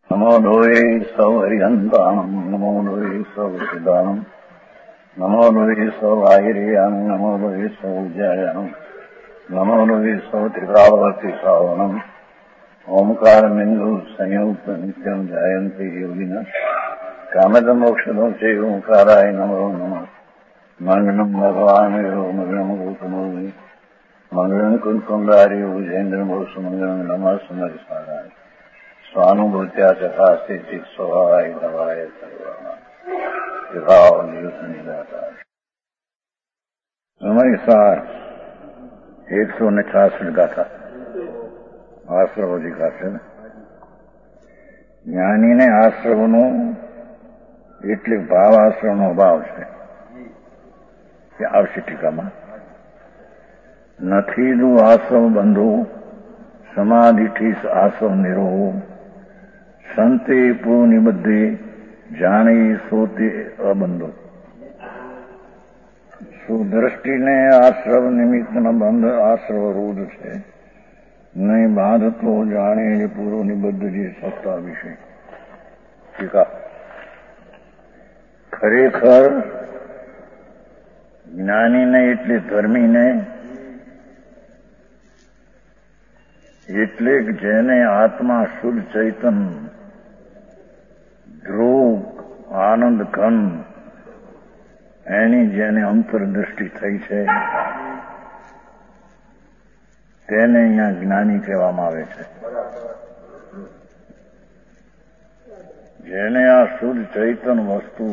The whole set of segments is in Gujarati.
નમો લોહે સૌ હરિહંતાણમ નમો લોહે સૌ સિદ્ધાણમ નમો લોહે સૌ આહિર્યાણમ નમો લોહે સૌ જયાણમ નમો લોહે સૌ ત્રિકાવતી શ્રાવણમ ઓમકાર બિંદુ સંયુક્ત નિત્યમ જાયંતિ યોગિન કામદ મોક્ષદો છે ઓંકારાય નમો નમઃ મંગલમ ભગવાન મંગલમ ગૌતમોની મંગલમ કુંકુંડારી ભુજેન્દ્ર બોસ મંગલમ નમઃ સમર્થાય સ્વાનુભૂત્યા ચકાસ્તે ચિત સ્વભાવાય નવાય સર્વભાવ નિયુક્ત નિરાકાર સમય સાર 166 ગાથા આશ્રવોથી ગાથા છે. જ્ઞાનીને આશ્રવનો એટલે ભાવ આશ્રવનો ભાવ છે તે આવશે ટીકામાં. નથી દુ આશ્રવ બંધો સમાધિથી આશ્રવ નિરોહો સંતે પૂર્ણિબદ્ધે જાણી સોતે અબંધો. સુદ્રષ્ટિને આશ્રવ નિમિત્તનો બંધ આશ્રવ રૂઢ છે, નહીં બાંધતો જાણે પૂરો નિબદ્ધ જે સત્તા વિશે. ટીકા. ખરેખર જ્ઞાનીને એટલે ધર્મીને એટલે જેને આત્મા શુદ્ધ ચૈતન ધ્રુવ આનંદ ઘન એની જેને અંતરદૃષ્ટિ થઈ છે તેને અહીંયા જ્ઞાની કહેવામાં આવે છે. જેને આ શુદ્ધ ચૈતન વસ્તુ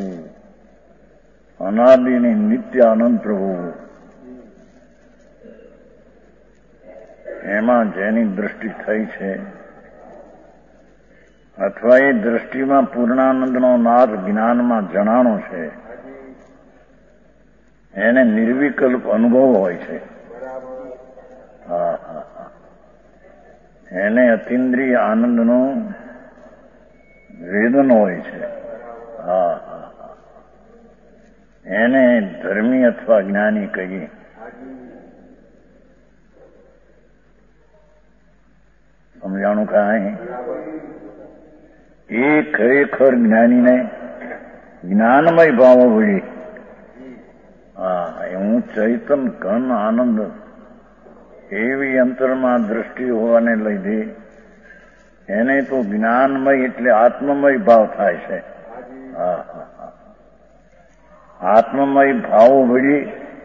અનાદિની નિત્ય આનંદ પ્રભુ એમાં જેની દૃષ્ટિ થઈ છે અથવા એ દૃષ્ટિમાં પૂર્ણાનંદનો નાદ જ્ઞાનમાં જણાનો છે એને નિર્વિકલ્પ અનુભવ હોય છે. એને અતિન્દ્રિય આનંદનો વેદન હોય છે. એને ધર્મી અથવા જ્ઞાની કહીએ. સમજાણું કાંઈ? એ ખરેખર જ્ઞાનીને જ્ઞાનમય ભાવો વળી હું ચૈતન ઘન આનંદ એવી અંતરમાં દ્રષ્ટિ હોવાને લીધે એને તો જ્ઞાનમય એટલે આત્મમય ભાવ થાય છે. આત્મમય ભાવો વળી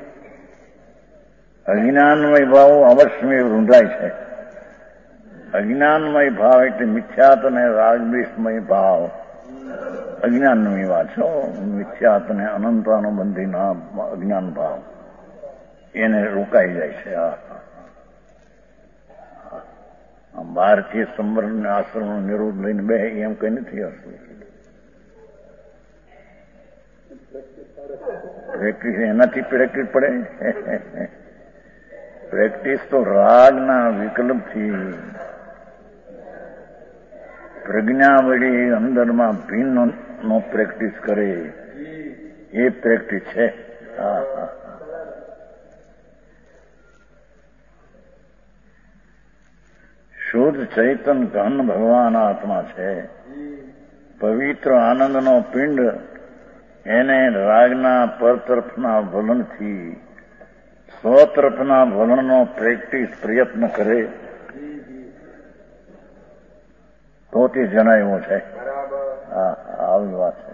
અજ્ઞાનમય ભાવો અવશ્ય રૂંધાય છે. અજ્ઞાનમય ભાવ એટલે મિથ્યાત અને રાગદ્વેષમય ભાવ અજ્ઞાનની વાત છે. મિથ્યાત અને અનંતાનુબંધીના અજ્ઞાન ભાવ એને રોકાઈ જાય છે. ભારતીય સંવર્ણ આશ્રમનો નિરોધ લઈને બે એમ કઈ નથી હશે. પ્રેક્ટિસ એનાથી પ્રેક્ટિસ પડે. પ્રેક્ટિસ તો રાગના વિકલ્પથી પ્રજ્ઞા વળી અંદરમાં ભિન્ન નો પ્રેક્ટિસ કરે એ પ્રેક્ટિસ છે. શુદ્ધ ચૈતન ઘન ભગવાન આત્મા છે. પવિત્ર આનંદનો પિંડ એને રાગના પરતરફના વલણથી સ્વતરફના વલણનો પ્રેક્ટિસ પ્રયત્ન કરે તો તે જણાવ્યો છે. આવી વાત છે.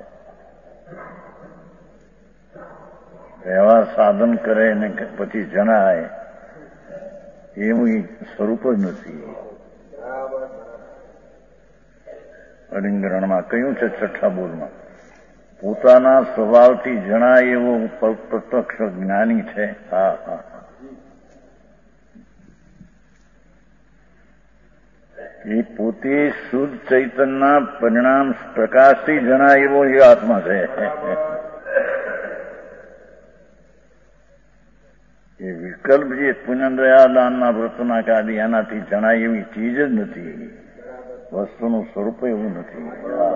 વ્યવહાર સાધન કરે ને પછી જણાય એવું સ્વરૂપ જ નથી. અડિંગરણમાં કહ્યું છે છઠ્ઠા બોલમાં પોતાના સ્વભાવથી જણાય એવો પ્રત્યક્ષ જ્ઞાની છે. એ પોતે શુદ્ધ ચૈતનના પરિણામ પ્રકાશથી જણાય એવો એ આત્મા છે. એ વિકલ્પ જે પુણ્યદયા દાનના વ્રતના કાદી એનાથી જણાય એવી ચીજ જ નથી. વસ્તુનું સ્વરૂપ એવું નથી.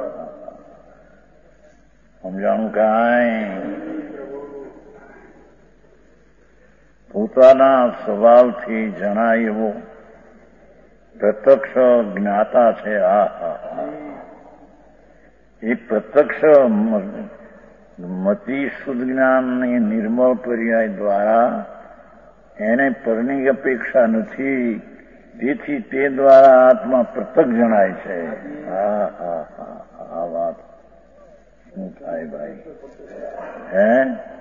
સમજાણું કાંઈ? પોતાના સ્વભાવથી જણાય એવો પ્રત્યક્ષ જ્ઞાતા છે. એ પ્રત્યક્ષ મતિ શુદ્ધ જ્ઞાનની નિર્મળ પર્યાય દ્વારા એને પરની અપેક્ષા નથી, તેથી તે દ્વારા આત્મા પ્રત્યક્ષ જણાય છે. હા હા હા આ વાત શું થાય ભાઈ? હે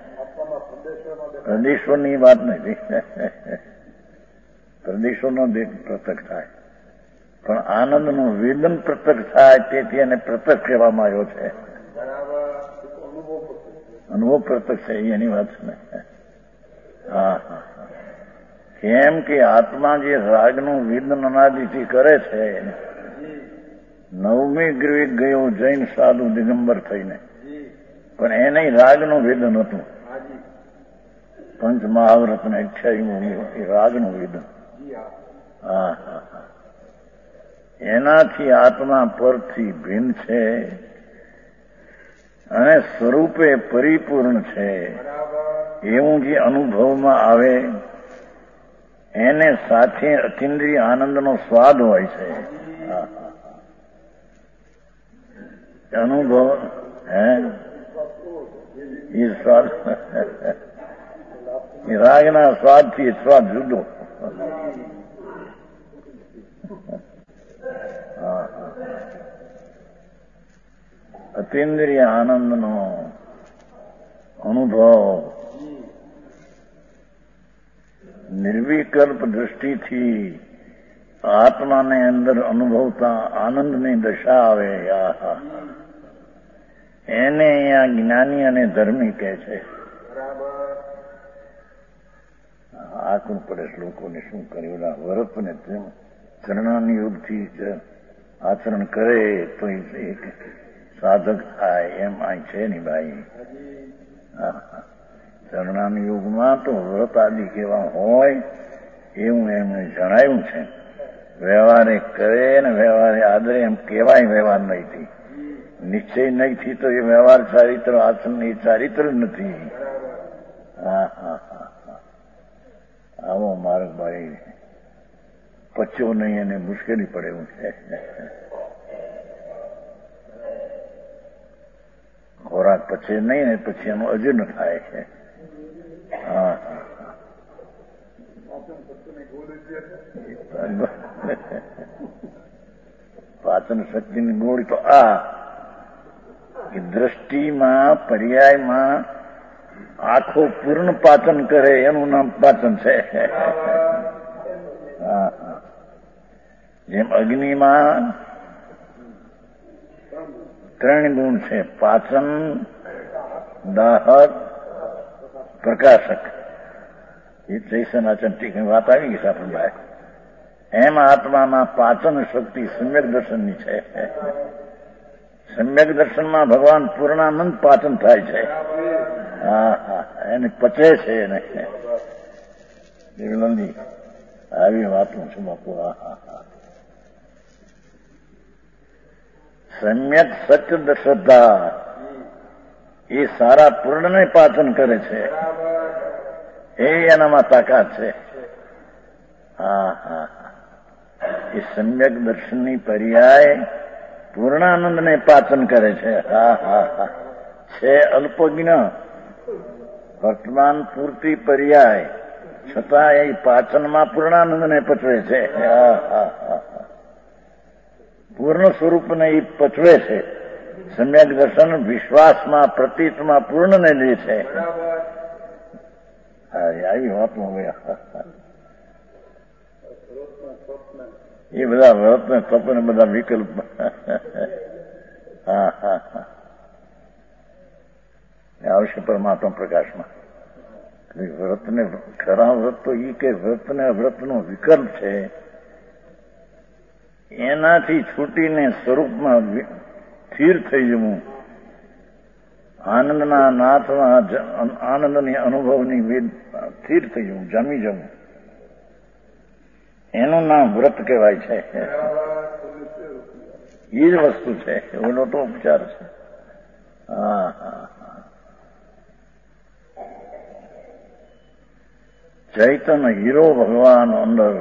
પ્રદેશોની વાત નથી, પ્રદેશોનો પ્રત્યક્ષ થાય, પણ આનંદનું વેદન પ્રત્યક્ષ થાય, તેથી એને પ્રત્યક્ષ કહેવામાં આવ્યો છે. અનુભવ પ્રત્યક્ષ છે એની વાત છે ને. હા હા કેમ કે આત્મા જે રાગનું વેદન અનાદિથી કરે છે, નવમી ગ્રહે ગયો જૈન સાધુ દિગંબર થઈને, પણ એને રાગનું વેદન હતું. પંચ મહાવ્રતને 28 રાગનું વેદન. હા હા હા એનાથી આત્મા પરથી ભિન્ન છે અને સ્વરૂપે પરિપૂર્ણ છે એવું જે અનુભવમાં આવે એને સાથે અતિન્દ્રિય આનંદનો સ્વાદ હોય છે. અનુભવ એ સ્વાદ રાગના સ્વાદથી સ્વાદ જુદો. અતિન્દ્રિય આનંદનો અનુભવ નિર્વિકલ્પ દૃષ્ટિથી આત્માને અંદર અનુભવતા આનંદની દશા આવે. એને અહીંયા જ્ઞાની અને ધર્મી કહે છે. આકું પડે શ્લોકોને શું કર્યું. વ્રતને તેમ ચરણાની યોગથી આચરણ કરે તો એક સાધક થાય એમ અહીં છે ને ભાઈ. ચરણાની યોગમાં તો વ્રત આદિ કેવા હોય એવું એમને જણાયું છે. વ્યવહારે કરે ને વ્યવહારે આદરે એમ કહેવાય. વ્યવહાર નહીંથી નિશ્ચય નહીંથી તો એ વ્યવહાર ચારિત્ર આચરણ એ ચારિત્ર નથી. હા હા હા આવો માર્ગ ભાઈ પચ્યો નહીં અને મુશ્કેલી પડે એવું છે. ખોરાક પચે નહીં ને પછી એનું અજીર્ણ થાય છે. હા પાચન શક્તિની ગોળી તો આ કે દ્રષ્ટિમાં પર્યાયમાં આખો પૂર્ણ પાચન કરે એનું નામ પાચન છે. જેમ અગ્નિમાં 3 ગુણ છે, પાચન, દાહક, પ્રકાશક. એ ચૈસનાચન ટીકની વાત આવી ગઈ આપણે બહાર. એમ આત્મામાં પાચન શક્તિ સમ્યક દર્શનની છે. સમ્યક દર્શનમાં ભગવાન પૂર્ણાનંદ પાચન થાય છે. હા હા એને પચે છે એને. દેવનંદી આવી વાતું છું બાપુ. હા હા હા સમ્યક સત્ય શ્રદ્ધા એ સારા પૂર્ણને પાચન કરે છે. એ એનામાં તાકાત છે. હા હા એ સમ્યક દર્શનની પર્યાય પૂર્ણાનંદને પાચન કરે છે. હા હા હા છે અલ્પજ્ઞ વર્તમાન પૂરતી પર્યાય છતાં એ પાચનમાં પૂર્ણાનંદને પચવે છે. હા હા હા પૂર્ણ સ્વરૂપને એ પચવે છે. સમ્યક દર્શન વિશ્વાસમાં પ્રતીતમાં પૂર્ણને લે છે. આવી વાતો હવે એ બધા વ્રત ને તપ ને બધા વિકલ્પ. હા હા હા આવશે પરમાત્મા પ્રકાશમાં. વ્રતને ખરા વ્રત તો એ કે વ્રતને અવ્રતનો વિકલ્પ છે. એનાથી છૂટીને સ્વરૂપમાં સ્થિર થઈ જવું, આનંદના નાથમાં આનંદની અનુભવની વેદ સ્થિર થઈ જવું, જમી જવું, એનું નામ વ્રત કહેવાય છે. એ જ વસ્તુ છે. એનો તો ઉપચાર છે. હા હા ચૈતન્ય હીરો ભગવાન અંદર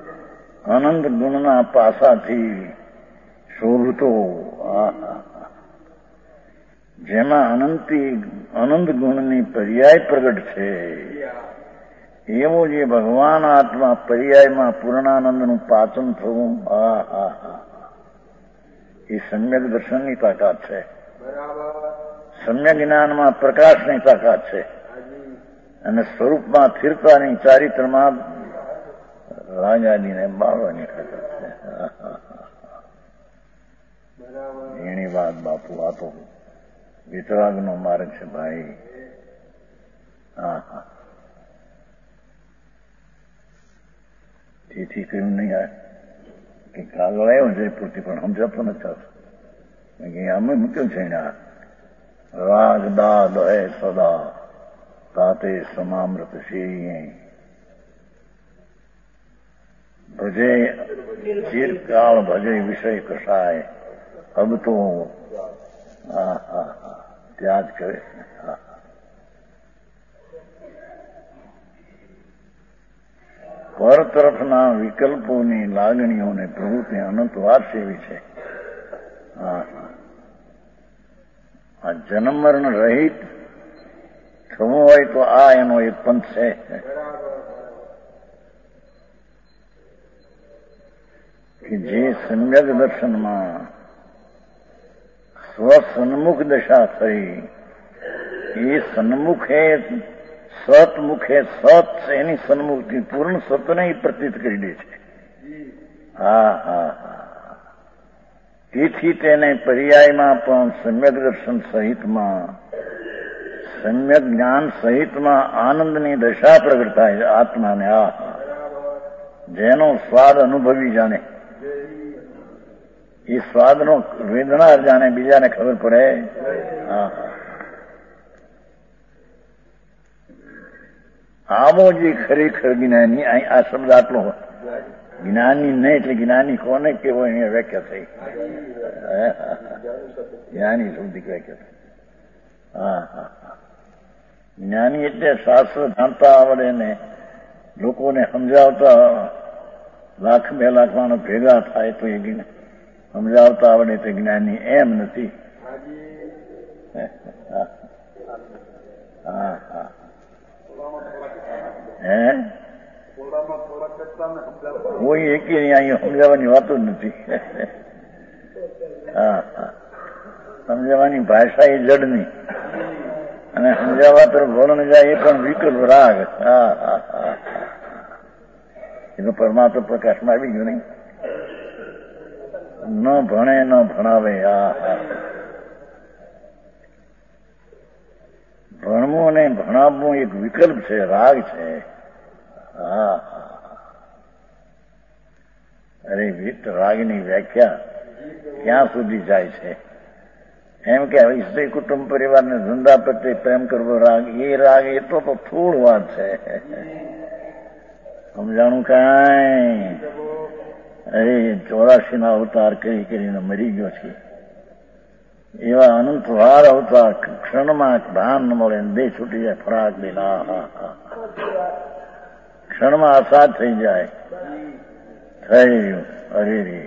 અનંત ગુણના પાસાથી શોભતો. જેમાં અનંત ગુણની પર્યાય પ્રગટ છે, એવો જે ભગવાન આત્મા પર્યાયમાં પૂર્ણાનંદનું પાચન થવું, એ સમ્યક દર્શનની તાકાત છે. સમ્યક જ્ઞાનમાં પ્રકાશની તાકાત છે અને સ્વરૂપમાં સ્થિરતાની, ચારિત્રમાં રાજાજીને બાળવાની તાકાત છે. એની વાત બાપુ, આ તો વિતરાગનો માર્ગ છે ભાઈ. તેથી કહ્યું નહીં આ કે કાગળ આવ્યો જયપુરથી, પણ સમજાતો નથી. અમે મૂક્યું છે એને, રાગ દાદ હે સદા તાતે સમામૃત શેરી ભજે ચિરકાળ ભજે વિષય કસાય અબ તો ત્યાં જ કરે. પર તરફના વિકલ્પોની લાગણીઓને પ્રવૃત્તિ અનંતવાર સેવી છે. આ જન્મ મરણ રહિત થવું હોય તો આ એનો એક પંથ છે. કે જે સમ્યક દર્શનમાં સ્વસન્મુખ દશા થઈ, એ સન્મુખે સતમુખે સત એની સન્મુખથી પૂર્ણ સતને પ્રતીત કરી દે છે. તેથી તેને પર્યાયમાં પણ સમ્યક દર્શન સહિતમાં, સમ્યક જ્ઞાન સહિતમાં આનંદની દશા પ્રગટ થાય છે આત્માને. જેનો સ્વાદ અનુભવી જાણે, એ સ્વાદનો વેદનાર જાણે, બીજાને ખબર પડે. આવો જે ખરેખર જ્ઞાની, આ શબ્દ આટલો જ્ઞાની નહીં, એટલે જ્ઞાની કોને કેવો એની વ્યાખ્યા થઈ. જ્ઞાની શબ્દિક વ્યાખ્યા થઈ. જ્ઞાની એટલે શાસ્ત્ર જાણતા આવડે ને લોકોને સમજાવતા, 1,00,000 2 લાખ માણસ ભેગા થાય તો એ સમજાવતા આવડે તો જ્ઞાની, એમ નથી. કોઈ એક અહીંયા સમજાવવાની વાતો જ નથી. સમજાવવાની ભાષા એ જડની, અને સમજાવવા તરફ વલણ જાય એ પણ વિકલ્પ રાગ. એનો પરમાત્મા પ્રકાશમાં આવી ગયો નહીં. ન ભણે ન ભણાવે. ભણવું અને ભણાવવું એક વિકલ્પ છે, રાગ છે. અરે રાગની વ્યાખ્યા ક્યાં સુધી જાય છે? એમ કે સ્ત્રી કુટુંબ પરિવારને ધંધા પ્રત્યે પ્રેમ કરવો રાગ, એ રાગ એ તો થોડ વાત છે. સમજાણું કાંઈ? અરે 84 ના અવતાર કરીને મરી ગયો છે. એવા અનંતવાર અવતાર ક્ષણમાં ભાન ન મળે, દેહ છૂટી જાય, ફરાક દે, ક્ષણમાં અસાધ થઈ જાય. થઈ ગયું. અરે રે,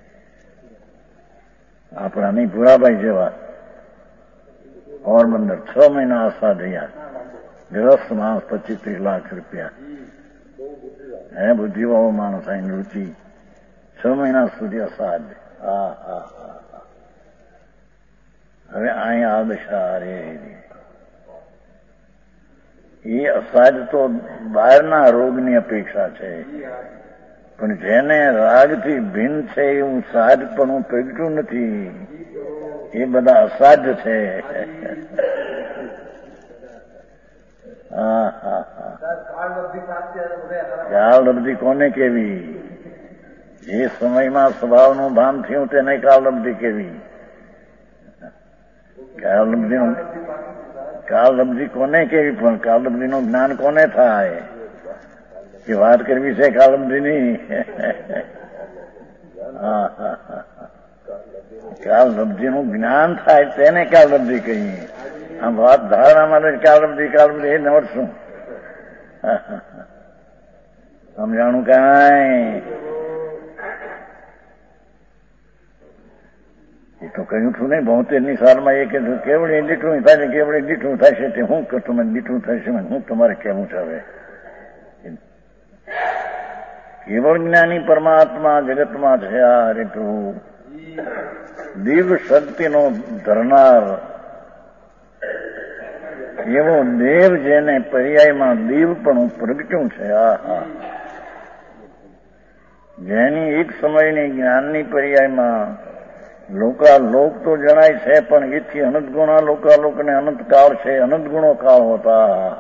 આપણા નહીં ભુરાભાઈ જેવા પોરબંદર 6 મહિના અસાધ રહ્યા. ગ્રસ્ત માણસ 25-30 લાખ રૂપિયા. હે બુદ્ધિવાળો માણસ, અહીં રુચિ 6 મહિના સુધી અસાધ. હવે અહીંયા આ દશા. અરે એ અસાધ તો બહારના રોગની અપેક્ષા છે, પણ જેને રાગથી ભિન્ન છે એવું સાધપણું પ્રગટ્યું નથી, એ બધા અસાધ્ય છે. કાળલબ્ધિ કોને કેવી? જે સમયમાં સ્વભાવનું ભાન થયું તેને કાળલબ્ધિ કેવી? કાળલબ્ધિ કોને કેવી? પણ કાળલબ્ધિનું જ્ઞાન કોને થાય? કે વાત કરવી છે કાળલબ્ધિની? કાળલબ્ધિનું જ્ઞાન થાય તેને કાળલબ્ધિ કહીએ. આમ વાત ધારણા માટે કાળલબ્ધિ એ નવર શું? સમજાણું કાંઈ? એ તો તો કહ્યું છું નહીં 72ની સાલમાં એ કીધું કેવડી દીઠું થાય ને કેવડી દીઠું થશે તે હું તમે દીઠું થશે હું તમારે કેવું છે હવે કેવળ જ્ઞાની પરમાત્મા જગતમાં છે આ હરે પ્રભુ દિવ્ય શક્તિનો ધરનાર એવો દેવ જેને પર્યાયમાં દેવ પણ પ્રગટ્યું છે આ જેની એક સમયની જ્ઞાનની પર્યાયમાં લોકાલોક તો જણાય છે પણ એથી અનંત ગુણા લોકાલોકને અનંત કાળ છે અનંત ગુણો કાળ હોતા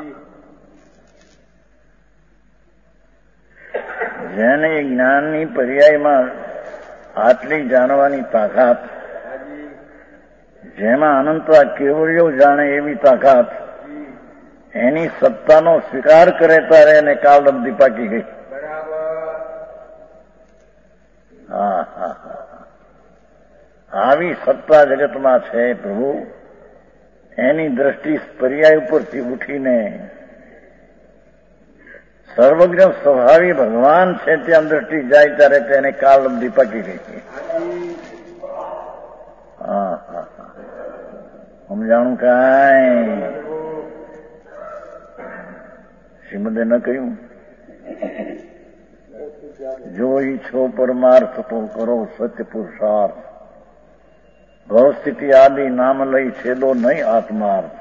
જેને જ્ઞાનની પર્યાયમાં આટલી જાણવાની તાકાત જેમાં અનંતવા કેવળીઓ જાણે એવી તાકાત એની સત્તાનો સ્વીકાર કરે ત્યારે એને કાળબંધી પાકી ગઈ આવી સત્તા જગતમાં છે પ્રભુ એની દ્રષ્ટિ પર્યાય ઉપરથી ઉઠીને સર્વજ્ઞ સ્વભાવી ભગવાન છે ત્યાં દ્રષ્ટિ જાય ત્યારે તેને કાળબંધી પાકી ગઈ સમજાણું કાંઈ શ્રીમદે ન કહ્યું જો ઈચ્છો પરમાર્થ તો કરો સત્ય પુરુષાર્થ ભવસ્થિતિ આદિ નામ લઈ છેદો નહીં આત્માર્થ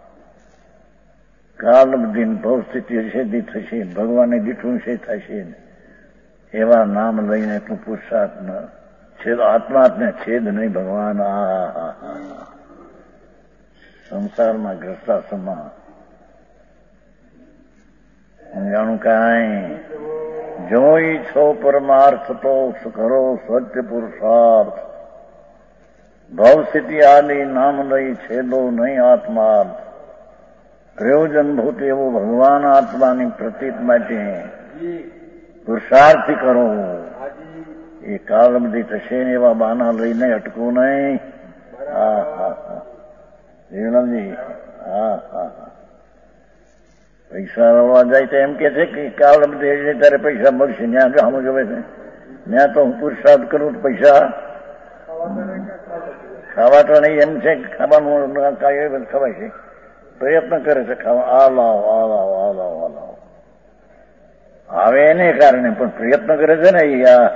કાલબદીન ભવસ્થિતિ છેદી થશે ભગવાને દીઠું છે થશે એવા નામ લઈને તું પુરુષાર્થ ન છેદ આત્માર્થને છેદ નહીં ભગવાન સંસારમાં ગ્રસ્તાશ્રમમાં જાણું કાંઈ જોઈ છો પરમાર્થ તો કરો સત્ય પુરુષાર્થ ભવસ્થિતિ આદિ નામ લઈ છેદો નહીં આત્માર્થ પ્રયોજનભૂત એવું ભગવાન આત્માની પ્રતીત માટે પુરુષાર્થી કરો એ કાળબંધી થશે ને એવા બાના લઈને અટકવું નહીં જીવનજી પૈસા રવા જાય તો એમ કે છે કે કાળબંધી ત્યારે પૈસા મળશે ત્યાં સામુ જોવે છે ત્યાં તો હું પુરુષાર્થ કરું પૈસા ખાવા તો નહીં એમ છે ખાવાનું ખવાય છે પ્રયત્ન કરે છે ખાવા આ લાવો આ લાવો આ લાવો આ લાવો આવે એને કારણે પણ પ્રયત્ન કરે છે ને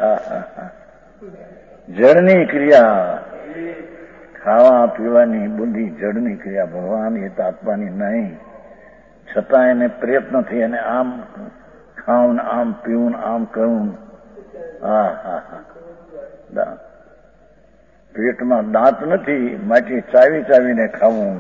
જળની ક્રિયા ખાવા પીવાની બુદ્ધિ જળની ક્રિયા ભગવાન એ આત્માની નહીં છતાં એને પ્રયત્નથી એને આમ ખાવું આમ પીવું આમ કરવું પેટમાં દાંત નથી માટે ચાવી ચાવીને ખાવું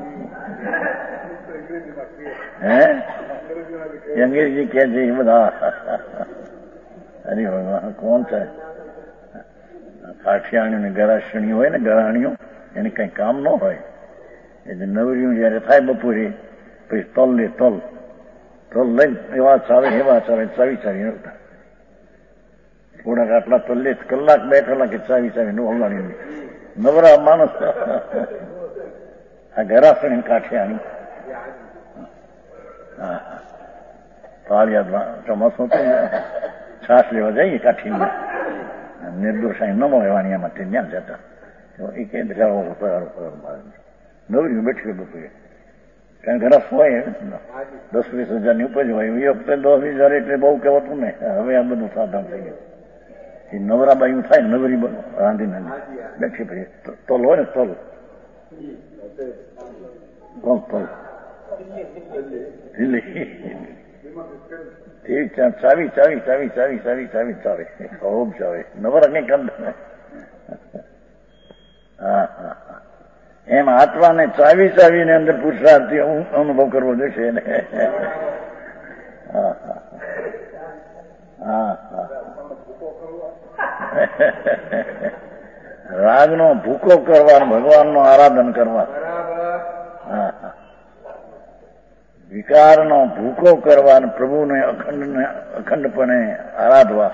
હે અંગ્રેજી કે છે એ બધા અરે ભગવાન કોણ છે કાઠિયાણીઓ ગરાશણીઓ હોય ને ગરાણીઓ એને કઈ કામ ન હોય એટલે નવરીઓ જયારે થાય બપોરે પછી તલ લે તલ લઈને એવા ચાવે ચાવી ચાવી થોડાક આટલા તલ લે કલાક 2 કલાકે ચાવી ચાવી ઓગાડી નવરા માણસ આ ગરાસણી કાઠિયાણી પાળિયાદમાં ચોમાસું છાસ લેવા જઈએ કાઠીમાં નિર્દોષાઈ ન મળવાની એમાં તે ત્યાં જતા એ કે નવરી બેઠી બપોરે કારણ ઘરસ હોય 10-20 હજારની ઉપજ હોય એ વખતે 10-20 એટલે બહુ કહેવાતું ને હવે આ બધું સાધન થઈ ગયું એ નવરા બાયું થાય નવરી રાંધીને બેઠી પછી તલ હોય ને તલ ચાવી ચાવે ખૂબ ચાવે નવરા કઈ કામ એમ આત્માને ચાવી ચાવીને અંદર પુરુષાર્થી અનુભવ કરવો જોઈશે એને રાગનો ભૂકો કરવા ભગવાનનું આરાધન કરવા વિકારનો ભૂકો કરવા પ્રભુને અખંડપણે આરાધવા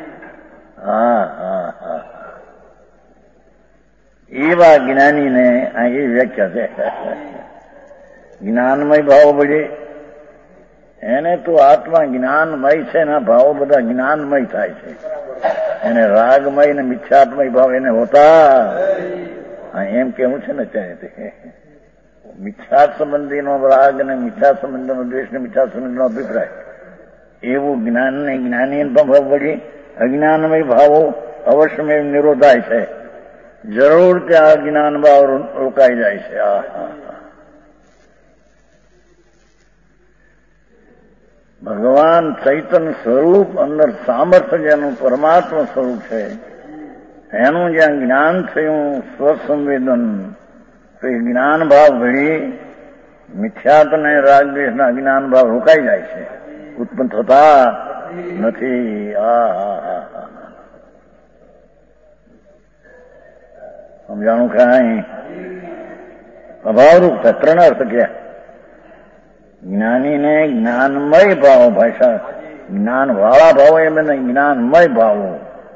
એવા જ્ઞાનીને આ એ વ્યાખ્યા છે જ્ઞાનમય ભાવ બળે એને તો આત્મા જ્ઞાનમય છે ને ભાવો બધા જ્ઞાનમય થાય છે એને રાગમય ને મિથ્યાત્મય ભાવ એને હોતા એમ કેવું છે ને અત્યારે મિથ્યા સંબંધીનો રાગ ને મિથ્યા સંબંધીનો દ્વેષ ને મિથ્યા સંબંધીનો અભિપ્રાય એવું જ્ઞાન ને જ્ઞાની ભાવ વળી અજ્ઞાનમય ભાવો અવશ્ય નિરોધાય છે. જરૂર કે આ જ્ઞાન ભાવ રોકાઈ જાય છે. ભગવાન ચૈતન્ય સ્વરૂપ અંદર સામર્થ્ય જેનું પરમાત્મા સ્વરૂપ છે એનું જ્યાં જ્ઞાન થયું સ્વસંવેદન તો એ જ્ઞાન ભાવ ભળી મિથ્યાત ને રાગદ્વેષના અજ્ઞાન ભાવ રોકાઈ જાય છે, ઉત્પન્ન થતા નથી. સમજાણું કાંઈ અભાવરૂપ થાય. ત્રણ અર્થ ક્યાં જ્ઞાનીને જ્ઞાનમય ભાવો, ભાષા જ્ઞાન વાળા ભાવો એમ નહીં, જ્ઞાનમય ભાવો.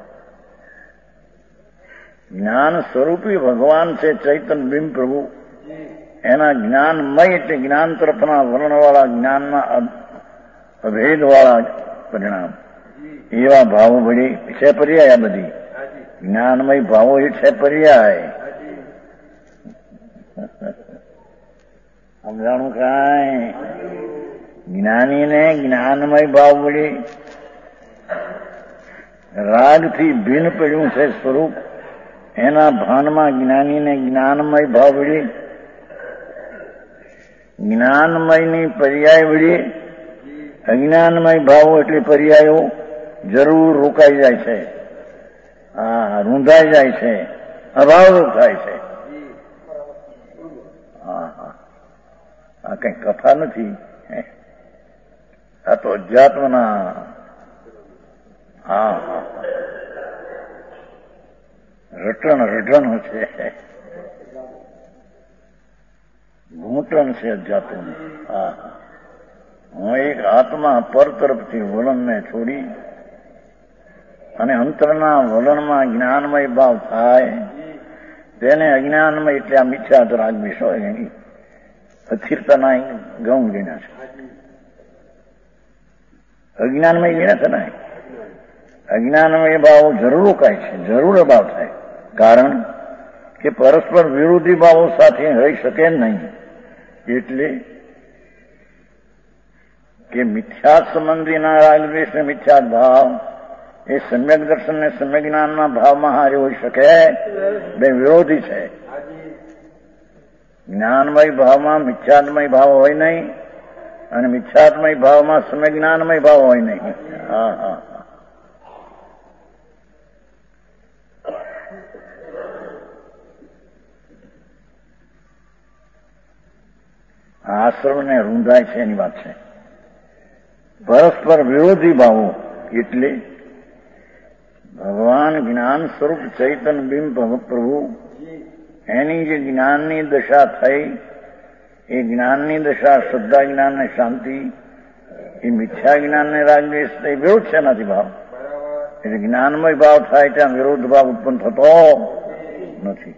જ્ઞાન સ્વરૂપી ભગવાન છે ચૈતન્ય બિંબ પ્રભુ, એના જ્ઞાનમય એટલે જ્ઞાન તરફના વર્ણવાળા જ્ઞાનના અભેદવાળા પરિણામ એવા ભાવો ભળી છે પર્યાય. આ બધી જ્ઞાનમય ભાવો એ છે પર્યાય. સમજાણું કાંઈ જ્ઞાનીને જ્ઞાનમય ભાવ વળી રાગથી ભિન્ન પડ્યું છે સ્વરૂપ, એના ભાનમાં જ્ઞાનીને જ્ઞાનમય ભાવ વળી જ્ઞાનમયની પર્યાય વળી અજ્ઞાનમય ભાવો એટલે પર્યાયો જરૂર રોકાઈ જાય છે, રૂંધાઈ જાય છે, અભાવરૂપ થાય છે. આ કઈ કથા નથી, આ તો અધ્યાત્મના રટણ છે, ઘૂંટણ છે અધ્યાત્મ. હું એક આત્મા પર તરફથી વલણને છોડી અને અંતરના વલણમાં જ્ઞાનમય ભાવ થાય તેને અજ્ઞાનમય એટલે આ મિથ્યા રાગદ્વેષ હોય એની અસ્થિરતાના ગૌણ ગણ્યા છે, અજ્ઞાનમય ગણ્યા છે ને. અજ્ઞાનમય ભાવો જરૂર રોકાય છે, જરૂર અભાવ થાય. કારણ કે પરસ્પર વિરોધી ભાવો સાથે રહી શકે નહીં. એટલે કે મિથ્યા સંબંધીના રાગદ્વેષ ને મિથ્યા ભાવ એ સમ્યક દર્શન ને સમ્યક જ્ઞાનના ભાવમાં હારે હોઈ શકે, બે વિરોધી છે. જ્ઞાનમય ભાવમાં મિથ્યાત્મય ભાવ હોય નહીં અને મિથ્યાત્મય ભાવમાં સમ્યક જ્ઞાનમય ભાવ હોય નહીં. આશ્રમને રૂંધાય છે એની વાત છે. પરસ્પર વિરોધી ભાવો એટલે ભગવાન જ્ઞાન સ્વરૂપ ચૈતન્ય બિંબ પ્રભુ એની જે જ્ઞાનની દશા થઈ એ જ્ઞાનની દશા શ્રદ્ધા જ્ઞાન ને શાંતિ, એ મિથ્યા જ્ઞાન ને રાગદ્વેષ એ વિરોધ છે એનાથી ભાવ. એટલે જ્ઞાનમય ભાવ થાય ત્યાં વિરોધ ભાવ ઉત્પન્ન થતો નથી.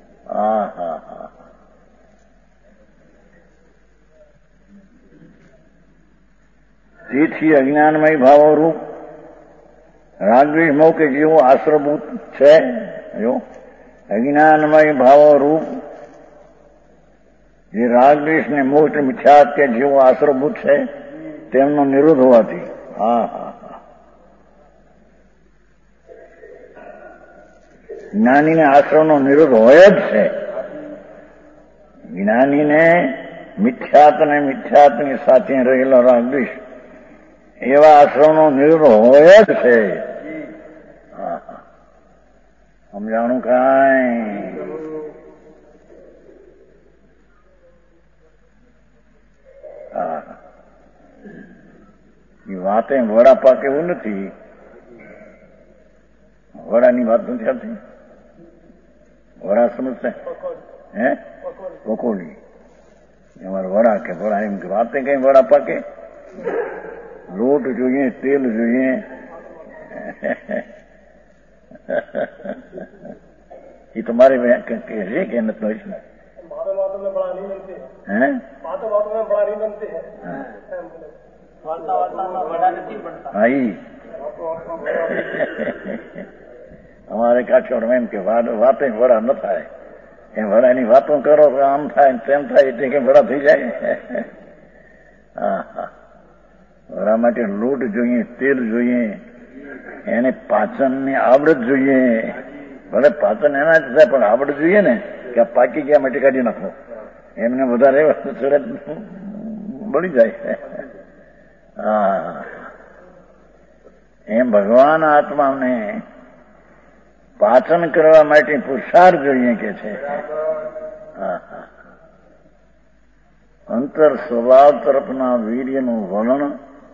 તેથી અજ્ઞાનમય ભાવો રૂપ રાગદ્વેષ મોહ કે જેવો આશ્રભૂત છે, જો અજ્ઞાનમય ભાવો રૂપ જે રાગદ્વેષ ને મોહ એટલે મિથ્યા કે જેવો આશ્રભૂત છે તેમનો નિરોધ હોવાથી જ્ઞાનીને આશ્રમનો નિરોધ હોય જ છે. જ્ઞાનીને મિથ્યાત ને મિથ્યાતની સાથે રહેલો રાગદ્વેષ એવા આશ્રમનો નિરોધ હોય જ છે. સમજાણું કાંઈ એ વાતે વડા પાક એવું નથી, વડાની વાત નથી આવતી. વડા સમજશે હે પકોડી અમારે વડા કે વડા એમ કે વાતે કઈ વડા પાકે, લોટ જોઈએ, તેલ જોઈએ. ये तुम्हारे में कैसे कहना तो इसमें बातों में बड़ा नहीं बनते हैं, बातों में बड़ा नहीं बनते हैं, बड़ा नहीं बनता। हाँ અમારે કાઠિયાવાડ એમ કે વાતે વડા ન થાય, એ વડાની વાતો કરો તો આમ થાય તેમ થાય એટલે કે વડા થઈ જાય. હા હા, વડા માટે લોટ જોઈએ, તેલ જોઈએ, એને પાચનની આવડત જોઈએ. ભલે પાચન એના જ થાય પણ આવડત જોઈએ ને કે આ પાકી ગયા માટે કાઢી નાખો, એમને વધારે ચડે બળી જાય. હા, એમ ભગવાન આત્માને પાચન કરવા માટે પુરુષાર્થ જોઈએ કે છે. હા હા, અંતર સ્વભાવ તરફના વીર્યનું વલણ,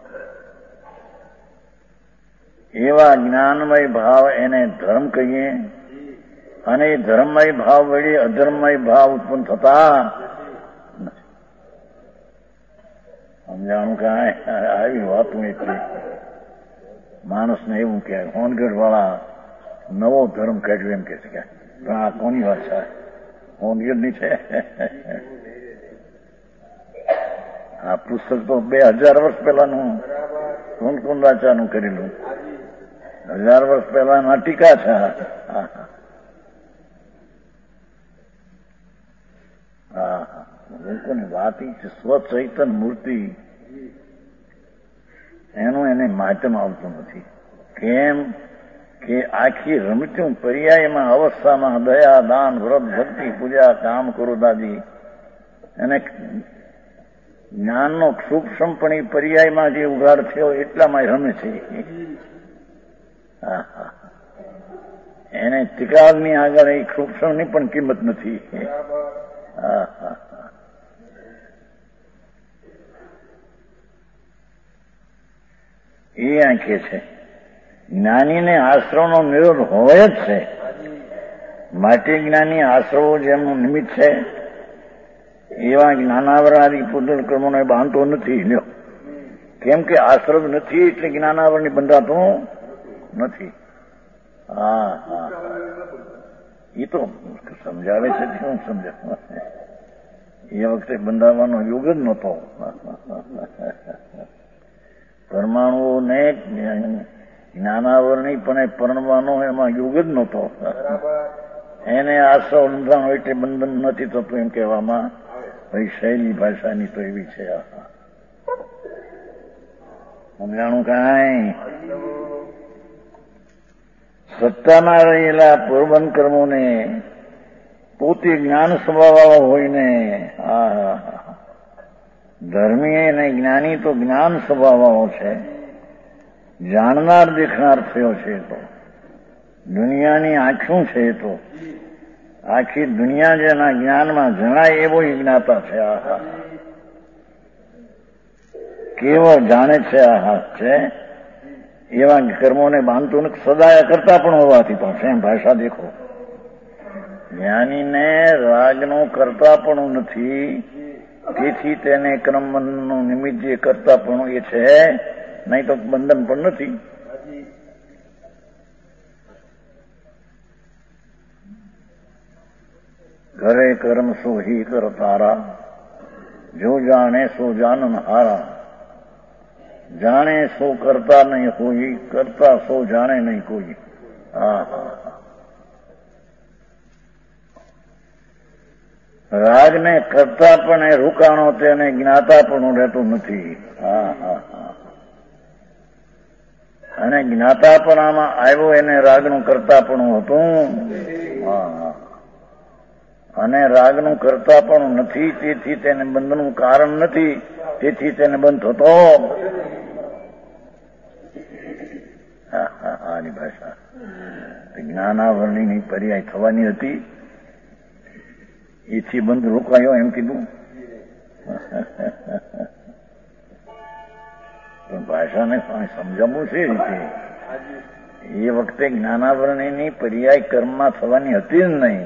એવા જ્ઞાનમય ભાવ એને ધર્મ કહીએ, અને એ ધર્મમય ભાવ વળી અધર્મમય ભાવ ઉત્પન્ન થતા નથી. સમજાણું કે આવી વાતું એટલી માણસને એવું કે હોનગઢ વાળા નવો ધર્મ કાઢ્યો એમ કે છે. પણ આ કોની વાત છે? હોનગઢની છે. આ પુસ્તક તો 2000 વર્ષ પહેલાનું કુંદરાચાર્યનું કરેલું, 1000 વર્ષ પહેલાના ટીકા છે. હા, લોકોની વાત છે સ્વચૈતન મૂર્તિ, એનું એને માધ્યમ આવતું નથી. કેમ કે આખી રમત્યું પર્યાયમાં અવસ્થામાં દયા, દાન, વ્રત, ભક્તિ, પૂજા, કામ, ક્રોધાદી એને જ્ઞાનનો સૂક્ષ્મપણી પર્યાયમાં જે ઉઘાડ થયો એટલામાં રમે છે. એને ટીકાની આગળ એ સૂક્ષ્મની પણ કિંમત નથી. એ આંખે છે જ્ઞાનીને આશ્રવનો નિરોધ હોય જ છે. માટે જ્ઞાની આશ્રવો જેમનું નિમિત્ત છે એવા જ્ઞાનાવરણાદી પૂજન કર્મોને બાંધતો નથી. લ્યો, કેમ કે આશ્રવ નથી એટલે જ્ઞાનાવરણની બંધાતું નથી. હા હા, એ તો સમજાવે છે. શું સમજાવે? એ વખતે બંધાવવાનો યુગ જ નહોતો. પરમાણુઓને જ્ઞાનાવરણી પણ પરણવાનો એમાં યુગ જ નહોતો. એને આશ્રવ બંધાણો એટલે બંધન નથી થતું એમ કહેવામાં ભાઈ શૈલી ભાષાની તો એવી છે. સમજાણું કાંઈ? સત્તામાં રહેલા પૂર્વબંધ કર્મોને પોતે જ્ઞાન સ્વભાવવાળો હોઈને, ધર્મી અને જ્ઞાની તો જ્ઞાન સ્વભાવવાળો છે, જાણનાર દેખનાર થયો છે. તો દુનિયાની આંખું છે. તો આખી દુનિયા જેના જ્ઞાનમાં જણાય એવો જ્ઞાતા છે. કેવો જાણે છે આ હાથ છે એવા કર્મોને બાંધતું સદાય કરતા પણ હોવાથી પણ એમ ભાષા દેખો. જ્ઞાનીને રાગનું કરતા પણ નથી, તેથી તેને કર્મબંધનનું નિમિત્ત જે કરતા પણ એ છે, નહીં તો બંધન પણ નથી. ઘરે કર્મ સો હી કર તારા, જો જાણે સો જાનન હારા, જાણે સો કરતા નહીં કોઈ, કરતા સો જાણે નહીં કોઈ. રાગને કરતા પણ એ રોકાણો તેને જ્ઞાતા પણ રહેતું નથી. અને જ્ઞાતા પણ આમાં આવ્યો એને રાગનું કરતા પણ હતું. અને રાગનું કરતા પણ નથી, તેથી તેને બંધનું કારણ નથી, તેથી તેને બંધ થતો. આની ભાષા જ્ઞાનાવરણીની પર્યાય થવાની હતી, એથી બંધ રોકાયો એમ કીધું. પણ ભાષાને સમજાવવું છે રીતે. એ વખતે જ્ઞાનાવરણીની પર્યાય કર્મમાં થવાની હતી જ નહીં.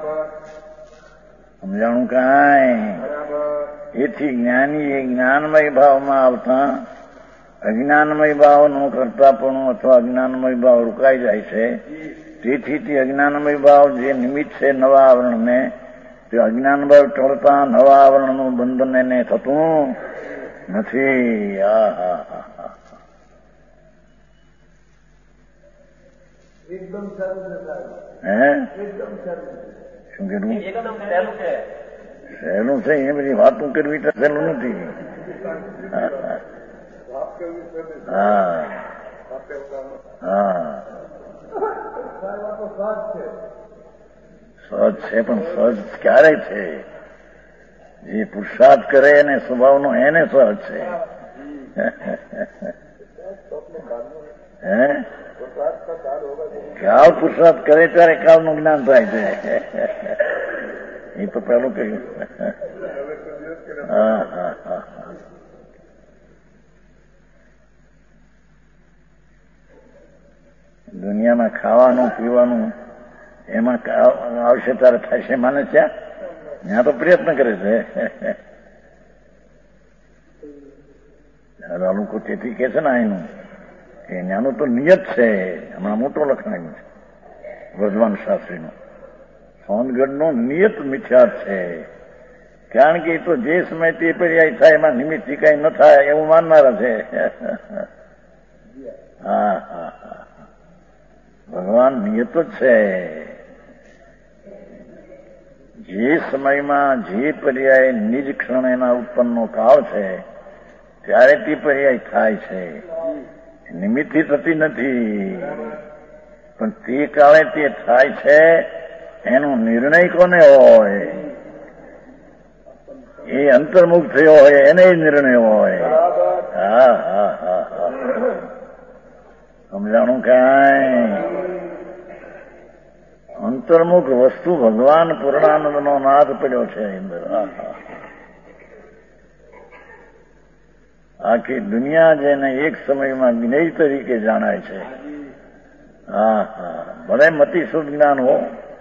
સમજાણું કાંઈ? એથી જ્ઞાની એ જ્ઞાનમય ભાવમાં આવતા અજ્ઞાનમય ભાવનો કરતાપણું અથવા અજ્ઞાનમય ભાવ રોકાઈ જાય છે. તેથી તે અજ્ઞાનમય ભાવ જે નિમિત્ત છે નવા આવરણને, તે અજ્ઞાન ભાવ ટળતા નવા આવરણનું બંધન એને થતું નથી. હે શું કીધું? સહેલું છે એ બધી વાતો કરવી તો સહેલું નથી. હા હા સહજ છે, પણ સહજ ક્યારે છે? જે પુરુષાર્થ કરે એને સ્વભાવનો એને સહજ છે. હે કાળ પુરુષાર્થ કરે ત્યારે કાળનું જ્ઞાન થાય છે. એ તો પેલું કહ્યું. હા હા હા દુનિયામાં ખાવાનું પીવાનું એમાં આવશે ત્યારે થશે માને છે. ત્યાં તો પ્રયત્ન કરે છે. લોકો તેથી કે છે ને એનું કે ત્યાંનું તો નિયત છે. હમણાં મોટો લખાયું છે વર્ધમાન શાસ્ત્રીનું. સોનગઢનો નિયત મિથ્યા છે. કારણ કે એ તો જે સમય તે પર્યાય થાય એમાં નિમિત્તથી કઈ ન થાય એવું માનનારા છે. હા હા હા ભગવાન નિયત જ છે. જે સમયમાં જે પર્યાય નિજ ક્ષણ એના ઉત્પન્નનો કાળ છે ત્યારે તે પર્યાય થાય છે. નિમિત્તથી થતી નથી, પણ તે કાળે તે થાય છે. એનો નિર્ણય કોને હોય? એ અંતર્મુખ થયો હોય એને નિર્ણય હોય. હા હા હા હા સમજાણું કાંઈ? અંતર્મુખ વસ્તુ ભગવાન પૂર્ણાનંદનો નાદ પડ્યો છે અંદર. આખી દુનિયા જેને એક સમયમાં વિનય તરીકે જાણાય છે. હા હા ભલે મતિ શુદ્ધ જ્ઞાન હો,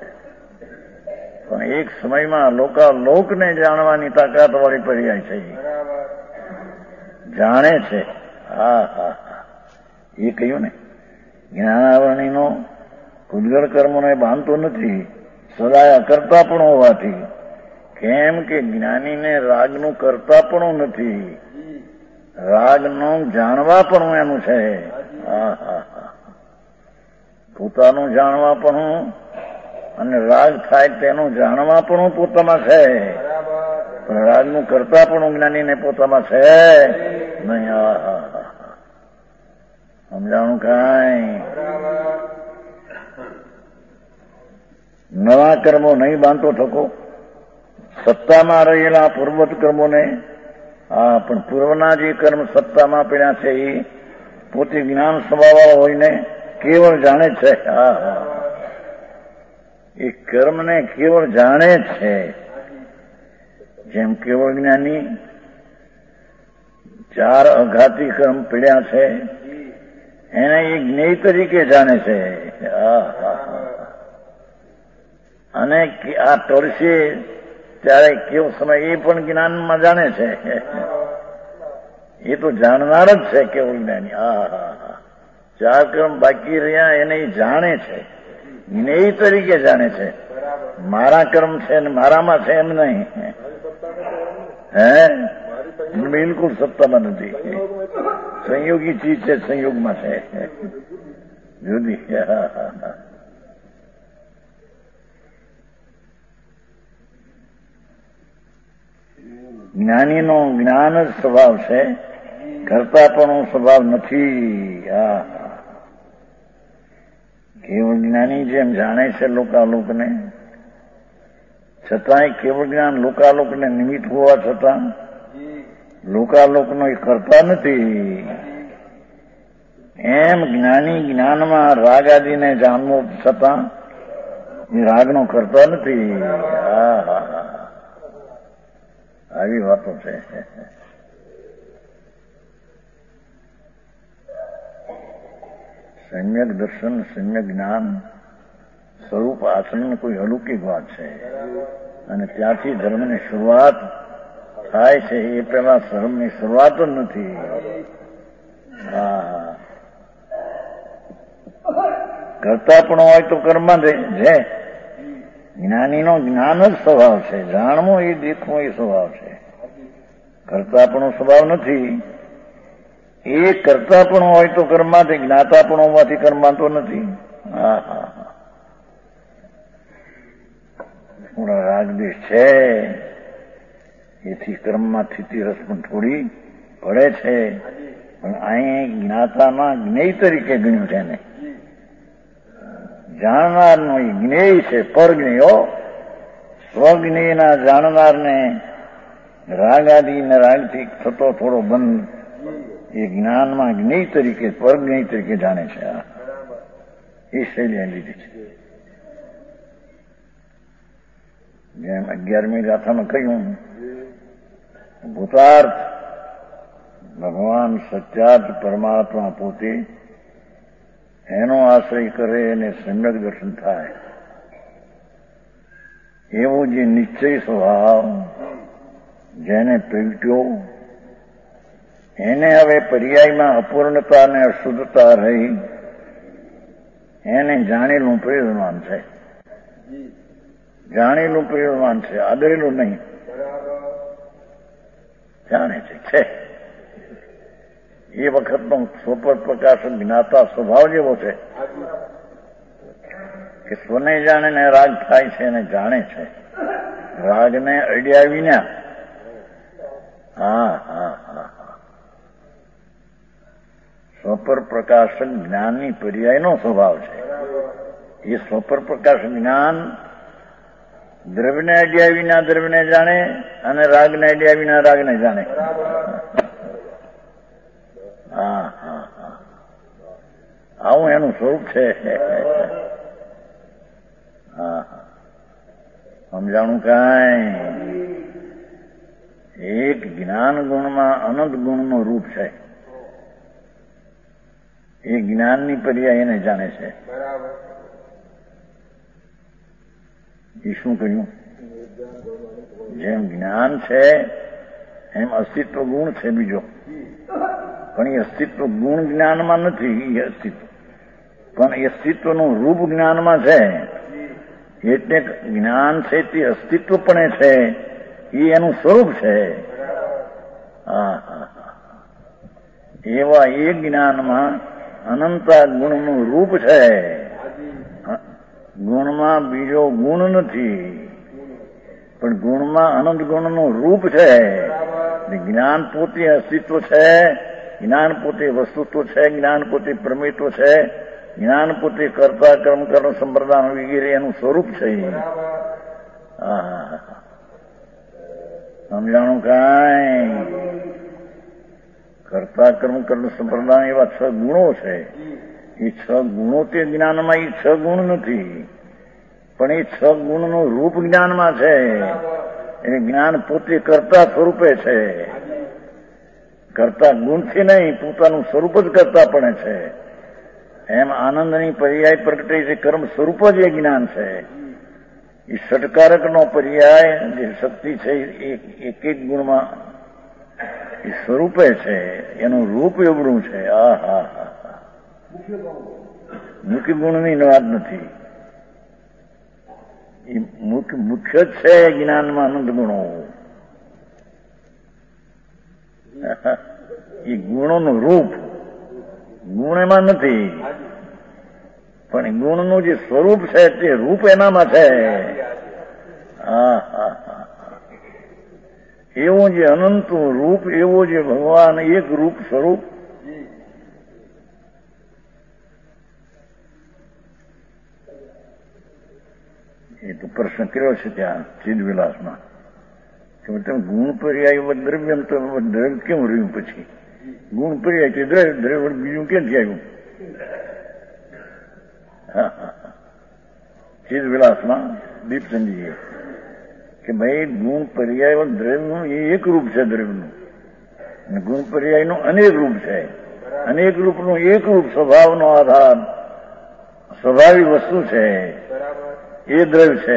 પણ એક સમયમાં લોકને જાણવાની તાકાત વાળી પર્યાય છે. જાણે છે. હા હા હા એ કહ્યું ને જ્ઞાનાવરણીનો ઉદ્ગળ કર્મોને બાંધતો નથી, સદાય અકર્તા પણ હોવાથી. કેમ કે જ્ઞાનીને રાગનું કરતા પણ નથી, રાગનું જાણવા પણ એનું છે. હા હા હા પોતાનું જાણવા પણ અને રાગ થાય તેનું જાણવા પણ પોતામાં છે, પણ રાગનું કરતા પણ જ્ઞાનીને પોતામાં છે નહીં. હા હા હા સમજાણું કાંઈ? નવા કર્મો નહીં બાંધતો થકો, સત્તામાં રહેલા પૂર્વત કર્મોને. હા પણ પૂર્વના જે કર્મ સત્તામાં પડ્યા છે એ પોતે જ્ઞાન સ્વભાવવાળો હોઈને કેવળ જાણે છે. હા હા એ કર્મને કેવળ જાણે છે. જેમ કેવળ જ્ઞાની 4 અઘાતી કર્મ પડ્યા છે એને એ જ્ઞેય તરીકે જાણે છે. હા હા અને આ ટળશે ત્યારે કેવો સમય એ પણ જ્ઞાનમાં જાણે છે. એ તો જાણનાર જ છે કેવળ જ્ઞાની. હા હા હા 4 કર્મ બાકી રહ્યા એને એ જાણે છે, જ્ઞેય તરીકે જાણે છે. મારા કર્મ છે ને મારામાં છે એમ નહીં. હે બિલકુલ સત્તામાં નથી. સંયોગી ચીજ છે, સંયોગમાં છે જુદી. હા હા હા જ્ઞાનીનો જ્ઞાન જ સ્વભાવ છે, કરતાપણો સ્વભાવ નથી. હા કેવળ જ્ઞાની જેમ જાણે છે લોકાલોકને, છતાંય કેવળ જ્ઞાન લોકાલોકને નિમિત્ત હોવા છતાં લોકાલોકનો એ કરતા નથી. એમ જ્ઞાની જ્ઞાનમાં રાગ આદિને જાણવો છતાં એ રાગનો કરતા નથી. હા હા હા આવી વાતો છે. સમ્યક દર્શન, સમ્યક જ્ઞાન, સ્વરૂપ આચરણ કોઈ અલૌકિક વાત છે. અને ત્યાંથી ધર્મની શરૂઆત થાય છે. એ પહેલા ધર્મની શરૂઆત જ નથી. હા કરતા પણ હોય તો કર્મમાં છે. જ્ઞાનીનો જ્ઞાન જ સ્વભાવ છે, જાણવું એ દેખવું એ સ્વભાવ છે. કરતાપણો સ્વભાવ નથી. એ કરતાપણો હોય તો કર્મમાંથી, જ્ઞાતાપણો હોવાથી કર્માતો નથી. હા હા હા, રાગદેશ છે એથી કર્મમાં સ્થિતિ રસ પણ થોડી પડે છે, પણ અહીં જ્ઞાતામાં જ્ઞેય તરીકે ગણ્યું છે એને. જાણનારનો એ જ્ઞેય છે, પરજ્ઞેયો. સ્વજ્ઞેયના જાણનારને રાગ આદિને રાગથી થતો થોડો બંધ એ જ્ઞાનમાં જ્ઞેય તરીકે, પરજ્ઞેય તરીકે જાણે છે. એ શૈલી લીધી છે. જેમ 11મી ગાથામાં કહ્યું, ભૂતાર્થ ભગવાન સચ્ચાર્થ પરમાત્મા પોતે એનો આશ્રય કરે અને સમ્યક દર્શન થાય. એવો જે નિશ્ચય સ્વભાવ જેને પ્રગટ્યો એને હવે પર્યાયમાં અપૂર્ણતા અને અશુદ્ધતા રહી એને જાણેલું પ્રેરણાન છે. જાણેલું પ્રેરણાન છે, આદરેલું નહીં. જાણે છે. એ વખતનો સ્વપર પ્રકાશ જ્ઞાતા સ્વભાવ જેવો છે કે સ્વને જાણે ને રાગ થાય છે અને જાણે છે. રાગને અડ્યા વિના. હા હા હા હા, સ્વપર પ્રકાશક જ્ઞાનની પર્યાયનો સ્વભાવ છે. એ સ્વપર પ્રકાશ જ્ઞાન દ્રવ્યને અડ્યા વિના દ્રવ્યને જાણે અને રાગને અડ્યા વિના રાગને જાણે. હા હા હા, આવું એનું સ્વરૂપ છે. હા હા, સમજાણું કાંઈ? એક જ્ઞાન ગુણમાં અનંત ગુણનું રૂપ છે. એ જ્ઞાનની પર્યાય એને જાણે છે. એ શું કહ્યું? જેમ જ્ઞાન છે એમ અસ્તિત્વ ગુણ છે બીજો, પણ એ અસ્તિત્વ ગુણ જ્ઞાનમાં નથી. એ અસ્તિત્વ પણ એ અસ્તિત્વનું રૂપ જ્ઞાનમાં છે. એટલે જ્ઞાન છે તે અસ્તિત્વ પણ છે, એ એનું સ્વરૂપ છે. હા હા હા, એવા એ જ્ઞાનમાં અનંતા ગુણનું રૂપ છે. ગુણમાં બીજો ગુણ નથી, પણ ગુણમાં અનંત ગુણનું રૂપ છે. જ્ઞાન પોતે અસ્તિત્વ છે, જ્ઞાન પોતે વસ્તુત્વ છે, જ્ઞાન પોતે પ્રમેયત્વ છે, જ્ઞાન પોતે કર્તા કર્મ કર્મ સંપ્રદાન વગેરે એનું સ્વરૂપ છે. હા, સમજાણું કાંઈ? કર્તા કર્મ કર્મ સંપ્રદાન એવા 6 ગુણો છે. એ 6 ગુણો તે જ્ઞાનમાં એ 6 ગુણ નથી, પણ એ 6 ગુણનું રૂપ જ્ઞાનમાં છે. એ જ્ઞાન પોતે કર્તા સ્વરૂપે છે. કર્તા ગુણથી નહીં, પોતાનું સ્વરૂપ જ કરતા પણ છે. એમ આનંદની પર્યાય પ્રગટે છે, કર્મ સ્વરૂપ જ એ જ્ઞાન છે. એ ષટકારકનો પર્યાય જે શક્તિ છે એક એક ગુણમાં એ સ્વરૂપે છે. એનું રૂપ એવડું છે. આ હા હા, મુખ્ય ગુણની વાત નથી. એ મુખ્ય જ છે જ્ઞાનમાં અનંત ગુણો. એ ગુણોનું રૂપ ગુણ એમાં નથી, પણ ગુણનું જે સ્વરૂપ છે તે રૂપ એનામાં છે. હા હા હા, એવું જે અનંત રૂપ, એવો જે ભગવાન એક રૂપ સ્વરૂપ. એ તો પ્રશ્ન કર્યો છે ત્યાં ચિદવિલાસમાં કે તમે ગુણ પર્યાય દ્રવ્ય તો દ્રવ્ય કેમ રહ્યું? પછી ગુણ પર્યાય કે દ્રવ્ય, દ્રવ્ય બીજું ક્યાંથી આવ્યું? ચિદવિલાસમાં દીપચંદજીએ કે ભાઈ ગુણ પર્યાય દ્રવ્યનું એ એક રૂપ છે દ્રવ્યનું, અને ગુણ પર્યાયનું અનેક રૂપ છે. અનેક રૂપનું એક રૂપ સ્વભાવનો આધાર સ્વાભાવિક વસ્તુ છે. એ દ્રવ્ય છે.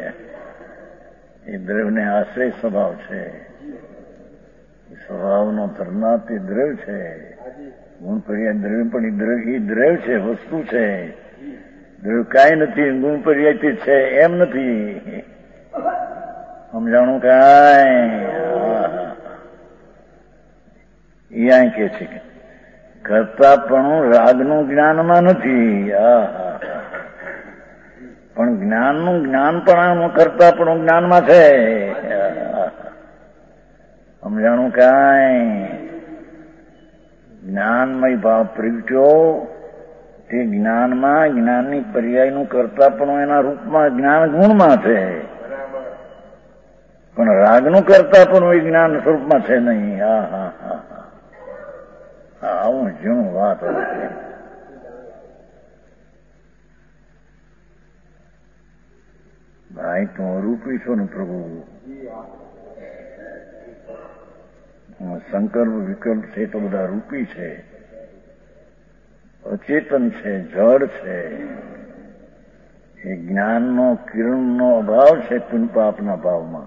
એ દ્રવ્યને આશ્રય સ્વભાવ છે. સ્વભાવનો ધર્મા તે દ્રવ્ય છે. ગુણ પર્યાય દ્રવ્ય પણ એ દ્રવ્ય છે, વસ્તુ છે. દ્રવ્ય કાંઈ નથી, ગુણ પર્યાય તે છે એમ નથી. સમજાણું કાંઈ? એ અહીં કે છે કે કરતા પણ રાગનું જ્ઞાનમાં નથી. હા હા, પણ જ્ઞાનનું જ્ઞાનપણાનું કરતા પણ જ્ઞાનમાં છે. સમજાણું કાંઈ? જ્ઞાનમય ભાવ પ્રગટ્યો તે જ્ઞાનમાં જ્ઞાનની પર્યાયનું કરતા પણ એના રૂપમાં જ્ઞાન ગુણમાં છે, પણ રાગનું કરતા પણ એ જ્ઞાન સ્વરૂપમાં છે નહીં. હા હા હા હા, આવું જૂનું વાત છે. ભાઈ તો રૂપી છો ને પ્રભુ. સંકલ્પ વિકલ્પ છે તો બધા રૂપી છે, અચેતન છે, જડ છે. એ જ્ઞાનનો કિરણનો અભાવ છે પુણ્યપાપના ભાવમાં.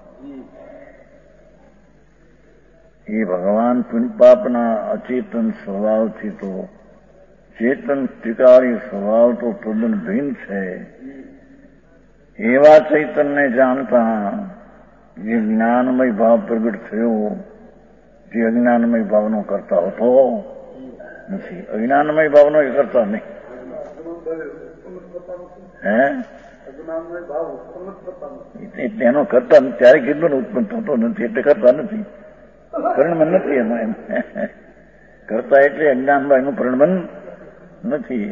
એ ભગવાન પુણ્યપાપના અચેતન સ્વભાવથી તો ચેતન ત્રિકાળી સ્વભાવ તો તદ્દન ભિન્ન છે. એવા ચૈતન્ય જાણતા જે જ્ઞાનમય ભાવ પ્રગટ થયો તે અજ્ઞાનમય ભાવનો કરતા હોતો નથી. અજ્ઞાનમય ભાવનો એ કરતા નહીં. એટલે એનો કરતા ત્યારે કીધું ઉત્પન્ન થતો નથી, એટલે કરતા નથી. પરિણમન નથી એમાં. એમ કરતા એટલે અજ્ઞાનમાં એનું પરિણમન નથી.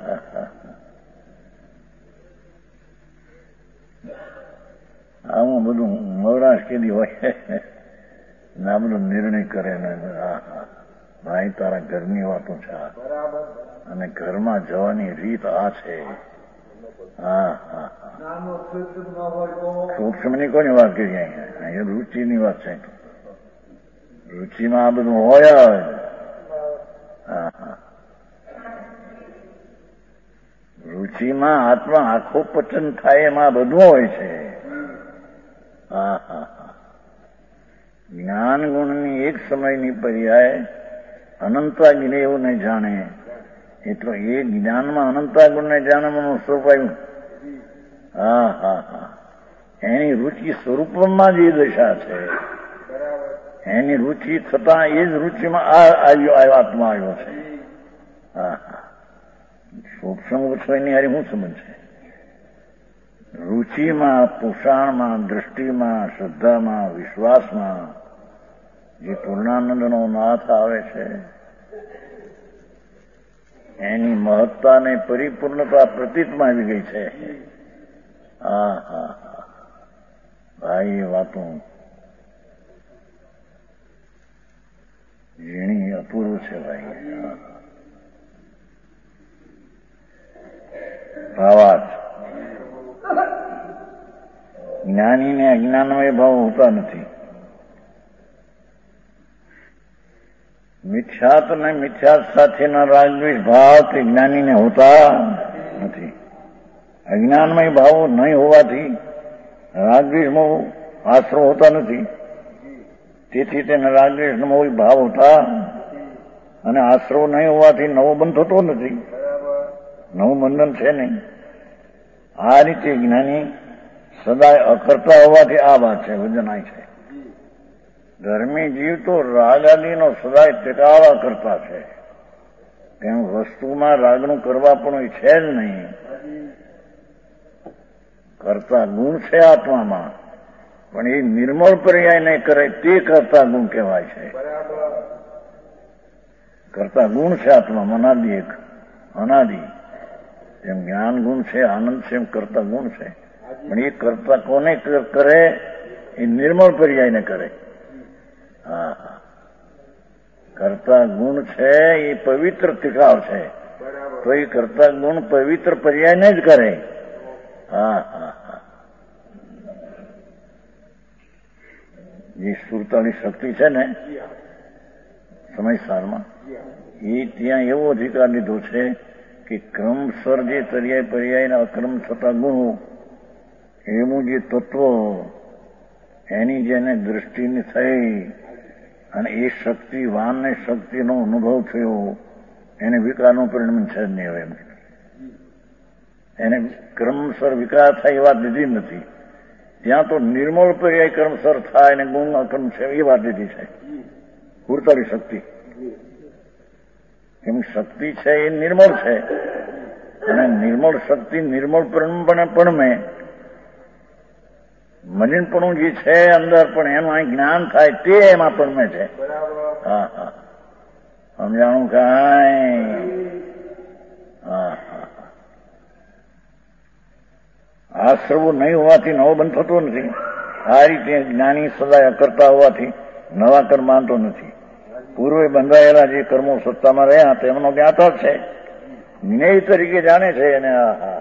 આવું બધું મવરાશ કેદી હોય ના બધો નિર્ણય કરે ને. ભાઈ તારા ઘરની વાતો છે અને ઘરમાં જવાની રીત આ છે. હા હા, સૂક્ષ્મની કોની વાત કરી? અહીંયા રુચિની વાત છે. રુચિમાં આ બધું હોય. હા હા, રુચિમાં આત્મા આખો પચન થાય એમાં બધું હોય છે. હા હા હા, જ્ઞાન ગુણની એક સમયની પર્યાય અનંતા જ્ઞેયને જાણે એટલો એ જ્ઞાનમાં અનંતા ગુણને જાણવાનું સ્વરૂપ આવ્યું. હા હા હા, એની રુચિ સ્વરૂપમાં જ એ દશા છે. એની રુચિ થતાં એ જ રુચિમાં આત્મા આવ્યો છે. હા હા, સૂક્ષ્મ ઓછો એની હારી શું સમજ છે? રુચિમાં, પોષણમાં, દ્રષ્ટિમાં, શ્રદ્ધામાં, વિશ્વાસમાં જે પૂર્ણાનંદનો નાથ આવે છે એની મહત્તા ને પરિપૂર્ણતા પ્રતીતમાં આવી ગઈ છે. હા હા હા, ભાઈ એ વાતો ઝીણી અપૂર્વ છે ભાઈ. ભાવાર્થ જ્ઞાનીને અજ્ઞાનમય ભાવ હોતા નથી. મિથ્યાત ને મિથ્યાત સાથેના રાગદ્વેષ ભાવ તે જ્ઞાનીને હોતા નથી. અજ્ઞાનમય ભાવો નહીં હોવાથી રાગદ્વેષમાં આશરો હોતા નથી. તેથી તેને રાગદ્વેષનો ભાવ હોતા અને આશરો નહીં હોવાથી નવો બંધ થતો નથી. નવું બંધન છે નહીં. આ રીતે જ્ઞાની સદાય અકર્તા હોવાથી આ વાત છે, વજનાય છે. ધર્મી જીવ તો રાગ આદિનો સદાય ટકાવા કરતા છે. કેમ વસ્તુમાં રાગનું કરવા પણ છે જ નહીં. કરતા ગુણ છે આત્મામાં, પણ એ નિર્મળ પર્યાય નહીં કરે તે કરતા ગુણ કહેવાય છે. કરતા ગુણ છે આત્મામાં અનાદિ. એક અનાદિ જેમ જ્ઞાન ગુણ છે, આનંદ છે, એમ કરતા ગુણ છે. પણ એ કરતા કોને કરે? એ નિર્મળ પર્યાયને કરે. હા હા, કરતા ગુણ છે એ પવિત્ર તિકાવ છે, તો એ કરતા ગુણ પવિત્ર પર્યાયને જ કરે. હા હા હા, જે સુરતાની શક્તિ છે ને સમયસારમાં, એ ત્યાં એવો અધિકાર લીધો છે કે ક્રમસર જે પર્યાયના અક્રમ થતા ગુણો એવું જે તત્વ એની જેને દૃષ્ટિની થઈ અને એ શક્તિવાનને શક્તિનો અનુભવ થયો એને વિકારનું પરિણામ છે જ નહીં. હવે એમ એને ક્રમસર વિકાર થાય એ વાત લીધી નથી. ત્યાં તો નિર્મળ પર્યાય ક્રમસર થાય અને ગુણ અક્રમ છે એ વાત લીધી છે. પૂરતાની શક્તિ એમ શક્તિ છે એ નિર્મળ છે અને નિર્મળ શક્તિ નિર્મળપણે પણ મેં મલિનપણું જે છે અંદર પણ એનું અહીં જ્ઞાન થાય તે એમાં પણ મેં છે. હા હા સમજાણું કાંઈ? હા હા આશ્રવું નહીં હોવાથી નવો બંધ થતો નથી. આ રીતે જ્ઞાની સદા કરતા હોવાથી નવા કર્મ માનતો નથી. પૂર્વે બંધાયેલા જે કર્મો સત્તામાં રહ્યા તેમનો જ્ઞાતા છે, જ્ઞેય તરીકે જાણે છે એને.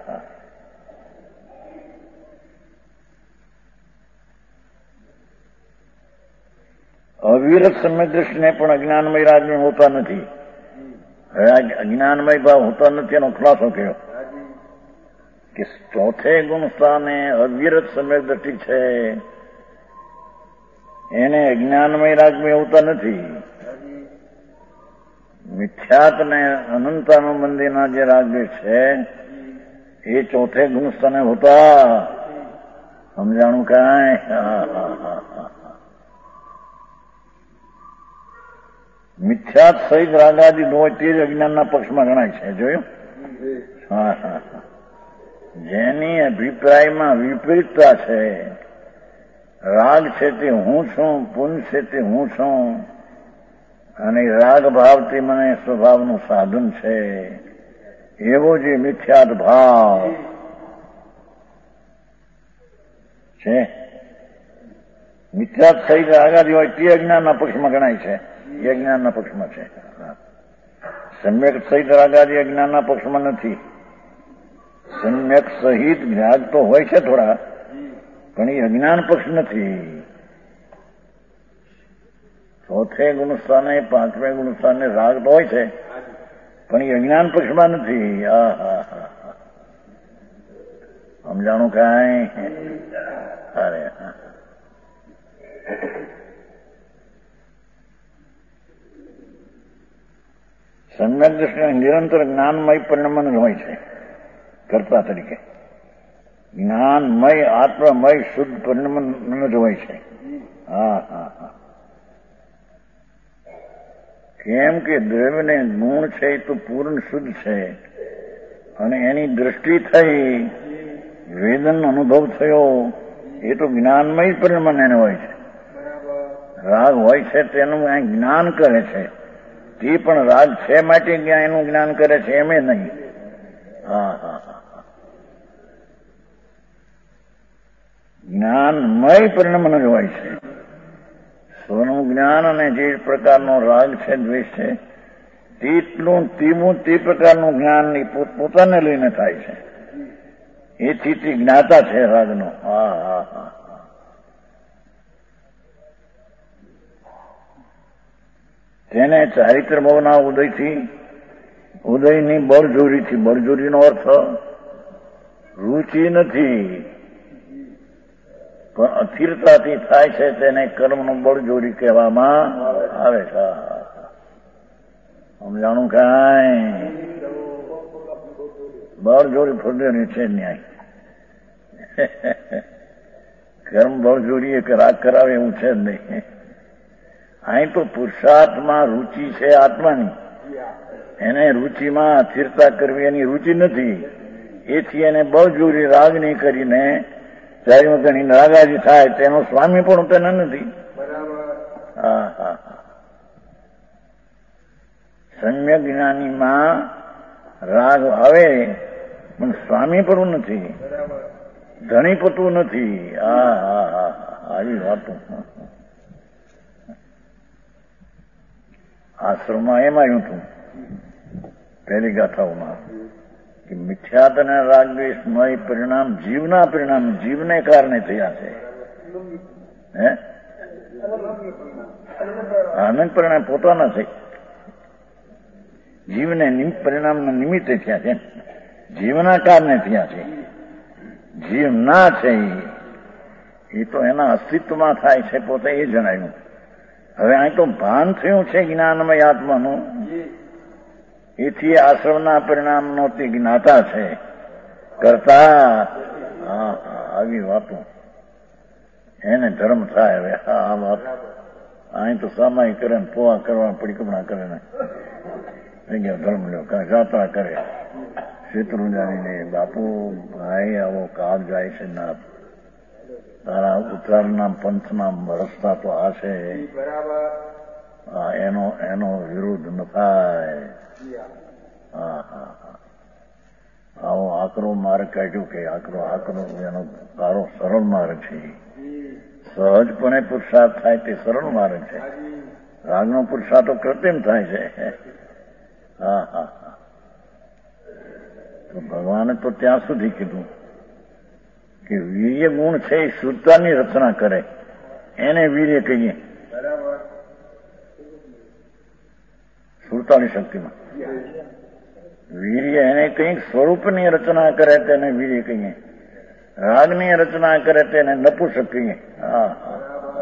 અવિરત સમ્યક દ્રષ્ટિને પણ અજ્ઞાનમય રાજને હોતા નથી. અજ્ઞાનમય ભાવ હોતા નથી એનો ખુલાસો કર્યો કે ચોથે ગુણ સ્થાને અવિરત સમ્યક દ્રષ્ટિ છે એને અજ્ઞાનમય રાજમાં હોતા નથી. મિથ્યાત ને અનંતાનો મંદિરના જે રાજ્ય છે એ ચોથે ગુણ સ્થાને હોતા. સમજાણું કાંઈ? મિથ્યાત સહિત રાગાદી હોય તે જ અજ્ઞાનના પક્ષમાં ગણાય છે. જોયું? હા હા જેની અભિપ્રાયમાં વિપરીતતા છે. રાગ છે તે હું છું, પુન છે તે હું છું, અને રાગ ભાવથી મને સ્વભાવનું સાધન છે એવો જે મિથ્યાત ભાવ છે, મિથ્યાત સહિત રાગાદી હોય તે અજ્ઞાનના પક્ષમાં ગણાય છે. એ અજ્ઞાનના પક્ષમાં છે. સમ્યક સહિત રાગાદી અજ્ઞાનના પક્ષમાં નથી. સમ્યક સહિત રાગ તો હોય છે થોડા, પણ એ અજ્ઞાન પક્ષ નથી. ચોથે ગુણસ્થાને પાંચમે ગુણસ્થાને રાગ તો હોય છે, પણ એ અજ્ઞાન પક્ષમાં નથી. સમજાણું કાંઈ? અરે સમ્યક દ્રષ્ટિને નિરંતર જ્ઞાનમય પરિણમન હોય છે કર્તા તરીકે. જ્ઞાનમય આત્મમય શુદ્ધ પરિણમન જ હોય છે. હા હા હા કેમ કે દ્રવ્યને ગુણ છે એ તો પૂર્ણ શુદ્ધ છે, અને એની દ્રષ્ટિ થઈ, વેદન અનુભવ થયો, એ તો જ્ઞાનમય પરિણમન એને હોય છે. રાગ હોય છે તેનું જ્ઞાન કરે છે, તે પણ રાગ છે માટે એનું જ્ઞાન કરે છે એમ નહીં. હા હા હા જ્ઞાનમય પરિણમન જ હોય છે. સ્વનું જ્ઞાન અને જે પ્રકારનો રાગ છે, દ્વેષ છે, તેટલું તેવું તે પ્રકારનું જ્ઞાન પોતાને લઈને થાય છે. એથી તે જ્ઞાતા છે રાગનો. હા હા હા તેને ચારિત્ર ભાવના ઉદયની બળજોરીથી, બળજોરીનો અર્થ રુચિ નથી પણ અસ્થિરતાથી થાય છે, તેને કર્મનું બળજોરી કહેવામાં આવે છે. સમજાણું કાંઈ? બળજોરી ફોડેલી છે ન્યાય. કર્મ બળજોરી એક રાગ કરાવે એવું છે જ નહીં. અહીં તો પુરુષાર્થમાં રુચિ છે આત્માની, એને રુચિમાં અસ્થિરતા કરવી એની રુચિ નથી. એથી એને બળજોરી રાગની કરીને ચારે ગણી રાગાજી થાય, તેનો સ્વામી પણ તેને નથી. હા હા સમ્યક જ્ઞાનીમાં રાગ આવે પણ સ્વામી પણ નથી, ધણીપતું નથી. હા હા હા આવી વાતો આશ્રમમાં એમ આવ્યું હતું પહેલી ગાથાઓમાં કે મિથ્યાત અને રાગદ્વેષમય પરિણામ જીવને કારણે થયા છે. હે આનંદ પરિણામ પોતાના છે, જીવને પરિણામના નિમિત્તે થયા છે, જીવના કારણે થયા છે. જીવ ના છે એ તો એના અસ્તિત્વમાં થાય છે પોતે, એ જણાવ્યું. હવે અહીં તો ભાન થયું છે જ્ઞાનમય આત્માનું, એથી આશ્રમના પરિણામનો તે જ્ઞાતા છે, કરતા. આવી વાતો એને ધર્મ થાય. હવે આ વાત અહીં તો સામાય કરે ને પોવા કરવા પડીકમણા કરે ને ધર્મ લ્યો કાંઈ જાત્રા કરે શેત્રુંજાની બાપુ ભાઈ આવો કાળ જાય છે ના તારા ઉત્તરના પંથના રસ્તા તો આ છે એનો વિરોધ ન થાય. હા હા હા આવો આકરો માર્ગ કાઢ્યો કે આકરો એનો તારો સરળ માર્ગ છે. સહજપણે પુરુષાર્થ થાય તે સરળ માર્ગ છે. રાગનો પુરુષાર્થ તો કૃત્રિમ થાય છે. હા હા હા તો ભગવાને તો ત્યાં સુધી કીધું કે વીર્ય ગુણ છે એ શુદ્ધતાની રચના કરે એને વીર્ય કહીએ. સુરતાની શક્તિમાં વીર્ય એને કંઈક સ્વરૂપની રચના કરે તેને વીર્ય કહીએ. રાગની રચના કરે તેને નપુંસક કહીએ. હા હા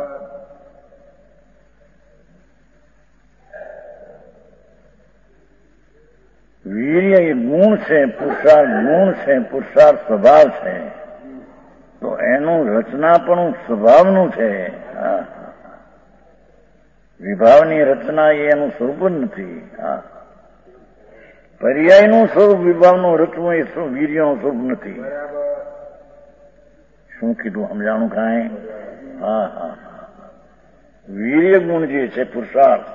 વીર્ય એ ગુણ છે, પુરુષાર્થ ગુણ છે, પુરુષાર્થ સ્વભાવ છે. તો એનું રચનાપણું સ્વભાવનું છે. હા વિભાવની રચના એ એનું સ્વરૂપ જ નથી. હા પર્યાયનું સ્વરૂપ વિભાવનું રચવું એ વીર્યનું સ્વરૂપ નથી. શું કીધું સમજાણું કાંઈ? હા હા વીર્ય ગુણ જે છે પુરુષાર્થ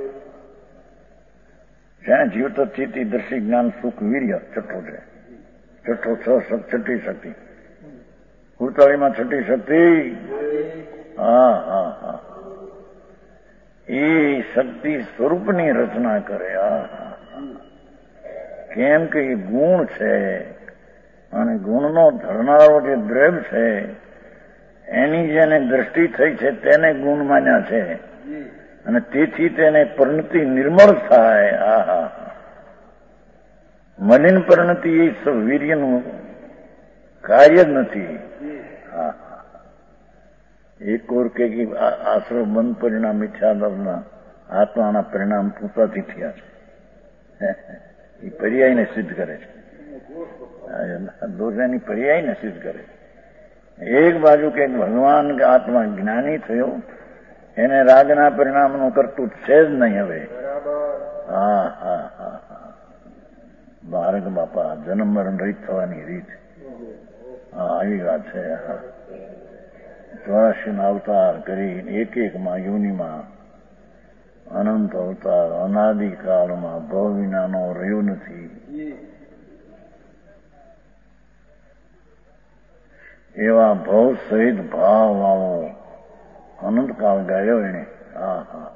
જ્યાં જીવત સ્થિતિ દર્શી જ્ઞાન સુખ વીર્ય છઠ્ઠો છે. છઠ્ઠો છઠ્ઠી શક્તિ હુડતાળીમાં છઠ્ઠી શક્તિ. હા હા હા એ શક્તિ સ્વરૂપની રચના કરે. કેમ કે એ ગુણ છે અને ગુણનો ધરનારો જે દ્રવ્ય છે એની જેને દ્રષ્ટિ થઈ છે તેને ગુણ માન્યા છે અને તેથી તેને પરિણતિ નિર્મળ થાય. હા મલિન પરિણતિ એ વીર્યનું કાર્ય જ નથી. હા એક ઓર કે આશ્રવ બંધ પરિણામ મિથ્યાદર્શના આત્માના પરિણામ પૂતાથી થયા છે. એ પર્યાયને સિદ્ધ કરે છે. દોષાની પર્યાયને સિદ્ધ કરે છે. એક બાજુ કે ભગવાન આત્મા જ્ઞાની થયો એને રાગના પરિણામનું કરતું છે જ નહીં હવે. હા હા હા હા બાળક બાપા જન્મ મરણ રહિત થવાની રીત. હા આવી વાત છે. હા 84 અવતાર કરી એક એકમાં યોનિમાં અનંત અવતાર અનાદિકાળમાં ભવ વિનાનો રહ્યો નથી. એવા ભવ સહિત ભાવ વાળો અનંતકાળ ગાયો એને. હા હા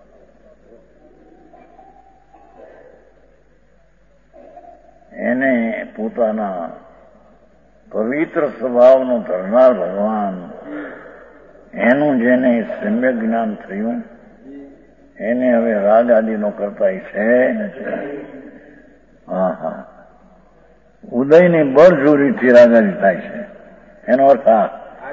એને પોતાના પવિત્ર સ્વભાવનો ધરનાર ભગવાન એનું જેને સમ્યક જ્ઞાન થયું એને હવે રાગ આદિનો કરતા છે. હા હા ઉદયની બળજોરીથી રાગ આદિ થાય છે. એનો અર્થ આ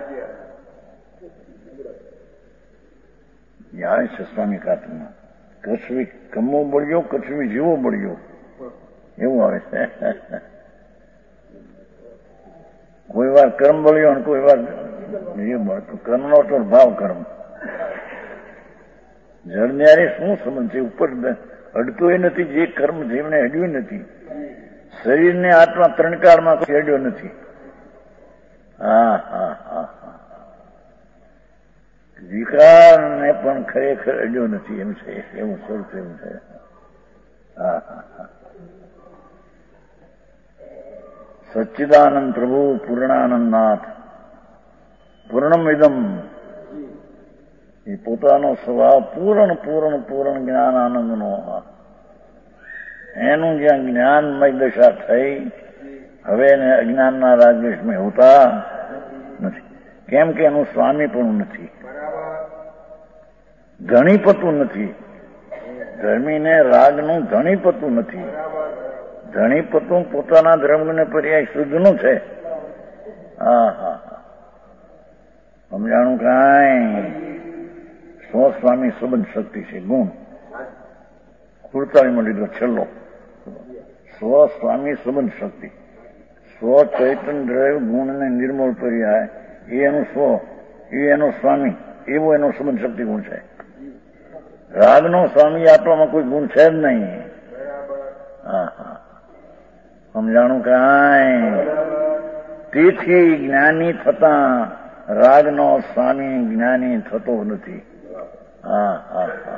યાદ છે સ્વામી કાતમાં કચ્છવી કમો બળ્યો કચ્છવી જીવો બળ્યો એવું આવે છે. કોઈ વાર કર્મ બળ્યો અને કોઈ વાર જીવ બળતો. કર્મનો તો ભાવ કર્મ જળન્યારે શું સંબંધ છે? ઉપર અડતોય નથી. જે કર્મ જીવને અડ્યું નથી. શરીરને આત્મા ત્રણ કાળમાં કોઈ અડ્યો નથી. હા હા હા હા વિકારને પણ ખરેખર અડ્યો નથી એમ છે. એવું સ્વરૂપ એવું છે. હા હા હા સચ્ચિદાનંદ પ્રભુ પૂર્ણાનંદ નાથ પૂર્ણમ ઇદમ એ પોતાનો સ્વભાવ પૂર્ણ જ્ઞાન આનંદનો. એનું જ્યાં જ્ઞાનમય દશા થઈ હવે એને અજ્ઞાનના રાગદ્વેષમાં હોતા નથી. કેમ કે એનું સ્વામી પણ નથી. ધણીપતું નથી. ધર્મીને રાગનું ધણીપતું નથી. ધણીપતું પોતાના ધર્મને પર્યાય શુદ્ધનું છે. હા હા સમજાણું કાંઈ? સ્વસ્વામી સંબંધ શક્તિ છે ગુણ. 48માં લીધો છેલ્લો સ્વસ્વામી સંબંધ શક્તિ. સ્વ ચૈતન્ય દ્રવ્ય ગુણને નિર્મળ પર્યાય એ એનું સ્વ એ એનો સ્વામી એવો એનો સંબંધ શક્તિ ગુણ છે. રાગનો સ્વામી આપવામાં કોઈ ગુણ છે જ નહીં. સમજાણું કાંઈ? તેથી જ્ઞાની થતા રાગનો સ્વામી જ્ઞાની થતો નથી. હા હા હા.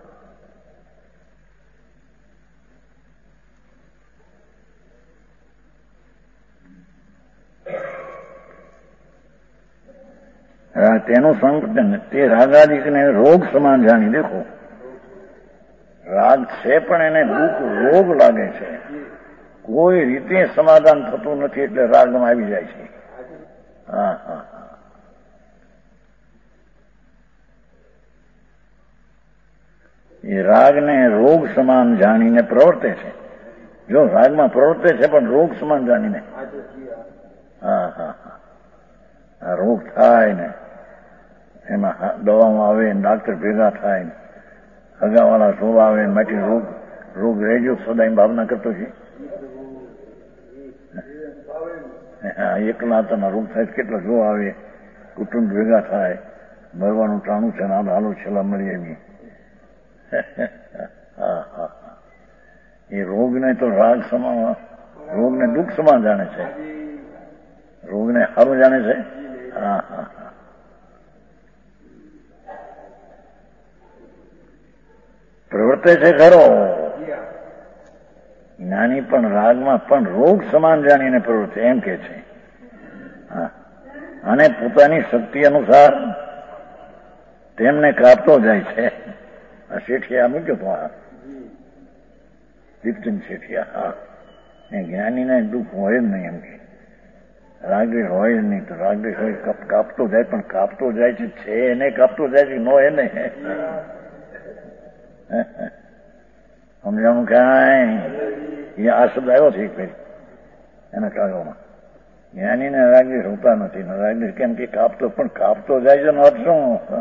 તેનું સંકટન તે રાગાદિકને રોગ સમાન જાણી. દેખો રાગ છે પણ એને દુઃખ રોગ લાગે છે, કોઈ રીતે સમાધાન થતું નથી એટલે રાગમાં આવી જાય છે. હા હા હા. એ રાગને રોગ સમાન જાણીને પ્રવર્તે છે. જો રાગમાં પ્રવર્તે છે પણ રોગ સમાન જાણીને. હા હા હા. આ રોગ થાય ને એમાં દવામાં આવે, ડાક્ટર ભેગા થાય, હગાવાળા શોભ આવે માટે રોગ રહેજો સદાય ભાવના કરતો છે. એકલા તના રોગ થાય કેટલા જો આવે, કુટુંબ ભેગા થાય, મરવાનું ટાણું છે ને હાલો છેલ્લા મળી આવી. હા હા. એ રોગને તો રાગ સમાન, રોગને દુઃખ સમાન જાણે છે, રોગને સારું જાણે છે. હા હા. પ્રવર્તે છે ખરો. જ્ઞાની પણ રાગમાં પણ રોગ સમાન જાણીને પ્રવૃત્તિ એમ કે છે. હા. અને પોતાની શક્તિ અનુસાર તેમને કાપતો જાય છે. આ શેઠિયા મૂક્યો તો આ દીપચંદ શેઠિયા. હા. એ જ્ઞાનીને દુઃખ હોય જ નહીં એમ કે. રાગદ્વેષ હોય જ નહીં તો રાગદ્વેષ હોય કાપતો જાય, પણ કાપતો જાય છે એને કાપતો જાય છે નો એને. સમજાણું કાંઈ? આ શબ્દ આવ્યો છે એક ફેરી એના કાગળમાં. જ્ઞાનીને રાગદ્વેષ હોતા નથી. રાગદ્વેષ કેમ કે કાપતો, પણ કાપતો જાય છે અર્થ શું?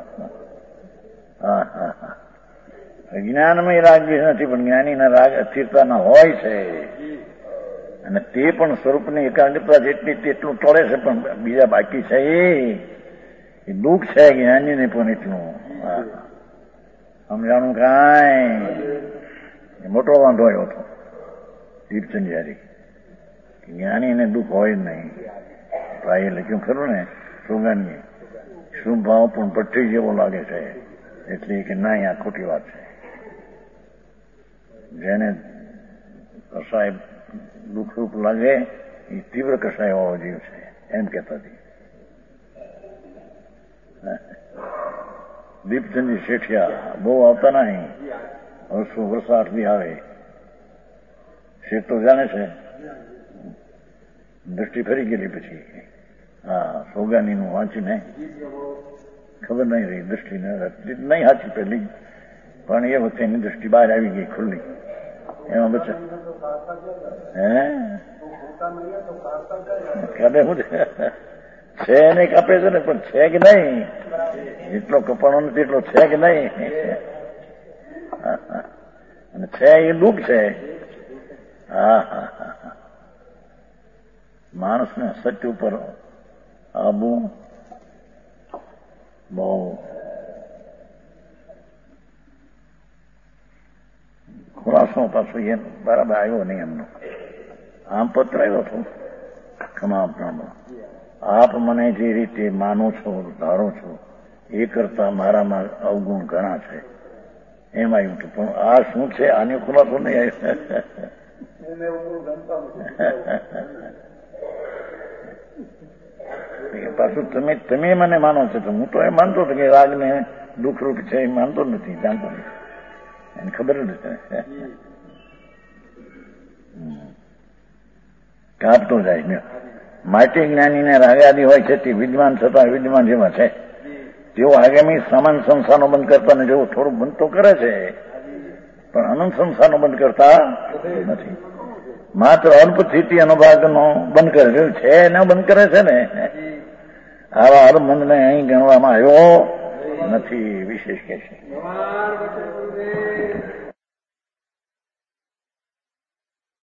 હા હા હા. જ્ઞાનમાં રાગદ્વેષ નથી પણ જ્ઞાનીના રાગ અસ્થિરતાના હોય છે, અને તે પણ સ્વરૂપની એકાગ્રતા જેટલી તેટલું ટળે છે, પણ બીજા બાકી છે એ દુઃખ છે જ્ઞાનીને પણ એટલું. સમજાણું કાંઈ? મોટો વાંધો આવ્યો હતો દીપચંદ્યારી. જ્ઞાનીને દુઃખ હોય જ નહીં. ભાઈ લખ્યું ખરું ને સોગાનીએ, શું ભાવ પણ પટ્ટી જેવો લાગે છે, એટલે કે ના આ ખોટી વાત છે. જેને કસાય દુઃખરૂપ લાગે એ તીવ્ર કસાય હોવો જીવ છે એમ કહેતા હતી દીપચંદી શેઠિયા. બહુ આવતા નહીં, વર્ષો 8 આવે. શેઠ તો જાણે છે, દ્રષ્ટિ ફરી ગયેલી પછી. હા, સોગાનીનું વાંચીને ખબર નહીં રહી, દ્રષ્ટિ નહીં સાચી પેલી, પણ એ વખતે એની દ્રષ્ટિ બહાર આવી ગઈ ખુલ્લી. એમાં બચે કાપે શું છે એને કાપે છે ને, પણ છે કે નહીં એટલો કપાણો નથી, એટલો છે કે નહીં. અને છે એ દુઃખ છે. હા હા હા. માણસને સત્ય ઉપર આબુ બહુ ખુલાસો પાછો એ બરાબર આવ્યો નહીં એમનો. આમ પત્ર આવ્યો હતો ખમાપણામાં, આપ મને જે રીતે માનો છો ધારો છો એ કરતા મારામાં અવગુણ ઘણા છે એમ આવ્યું હતું. પણ આ શું છે આને ખુલાસો નહીં આવ્યો. પાછું તમે મને માનો છો તો હું તો એ માનતો હતો કે રાગને દુઃખરૂપ છે એ માનતો નથી, જાણતો નથી, એને ખબર જ નથી. કાપતો જાય. માટે જ્ઞાનીને રાગાદી હોય છે તે વિદ્વાન છતાં વિદ્વાન જેવા છે. તેઓ આગામી સામાન સંસ્થાનો બંધ કરતા ને જેવું થોડું બંધ તો કરે છે, પણ અનંત સંસ્થાનો બંધ કરતા નથી. માત્ર અલ્પ સ્થિતિ અનુભાગનો બંધ કરે છે એને બંધ કરે છે ને. આવા અર્બંધને અહીં ગણવામાં આવ્યો નથી. વિશેષ કે છે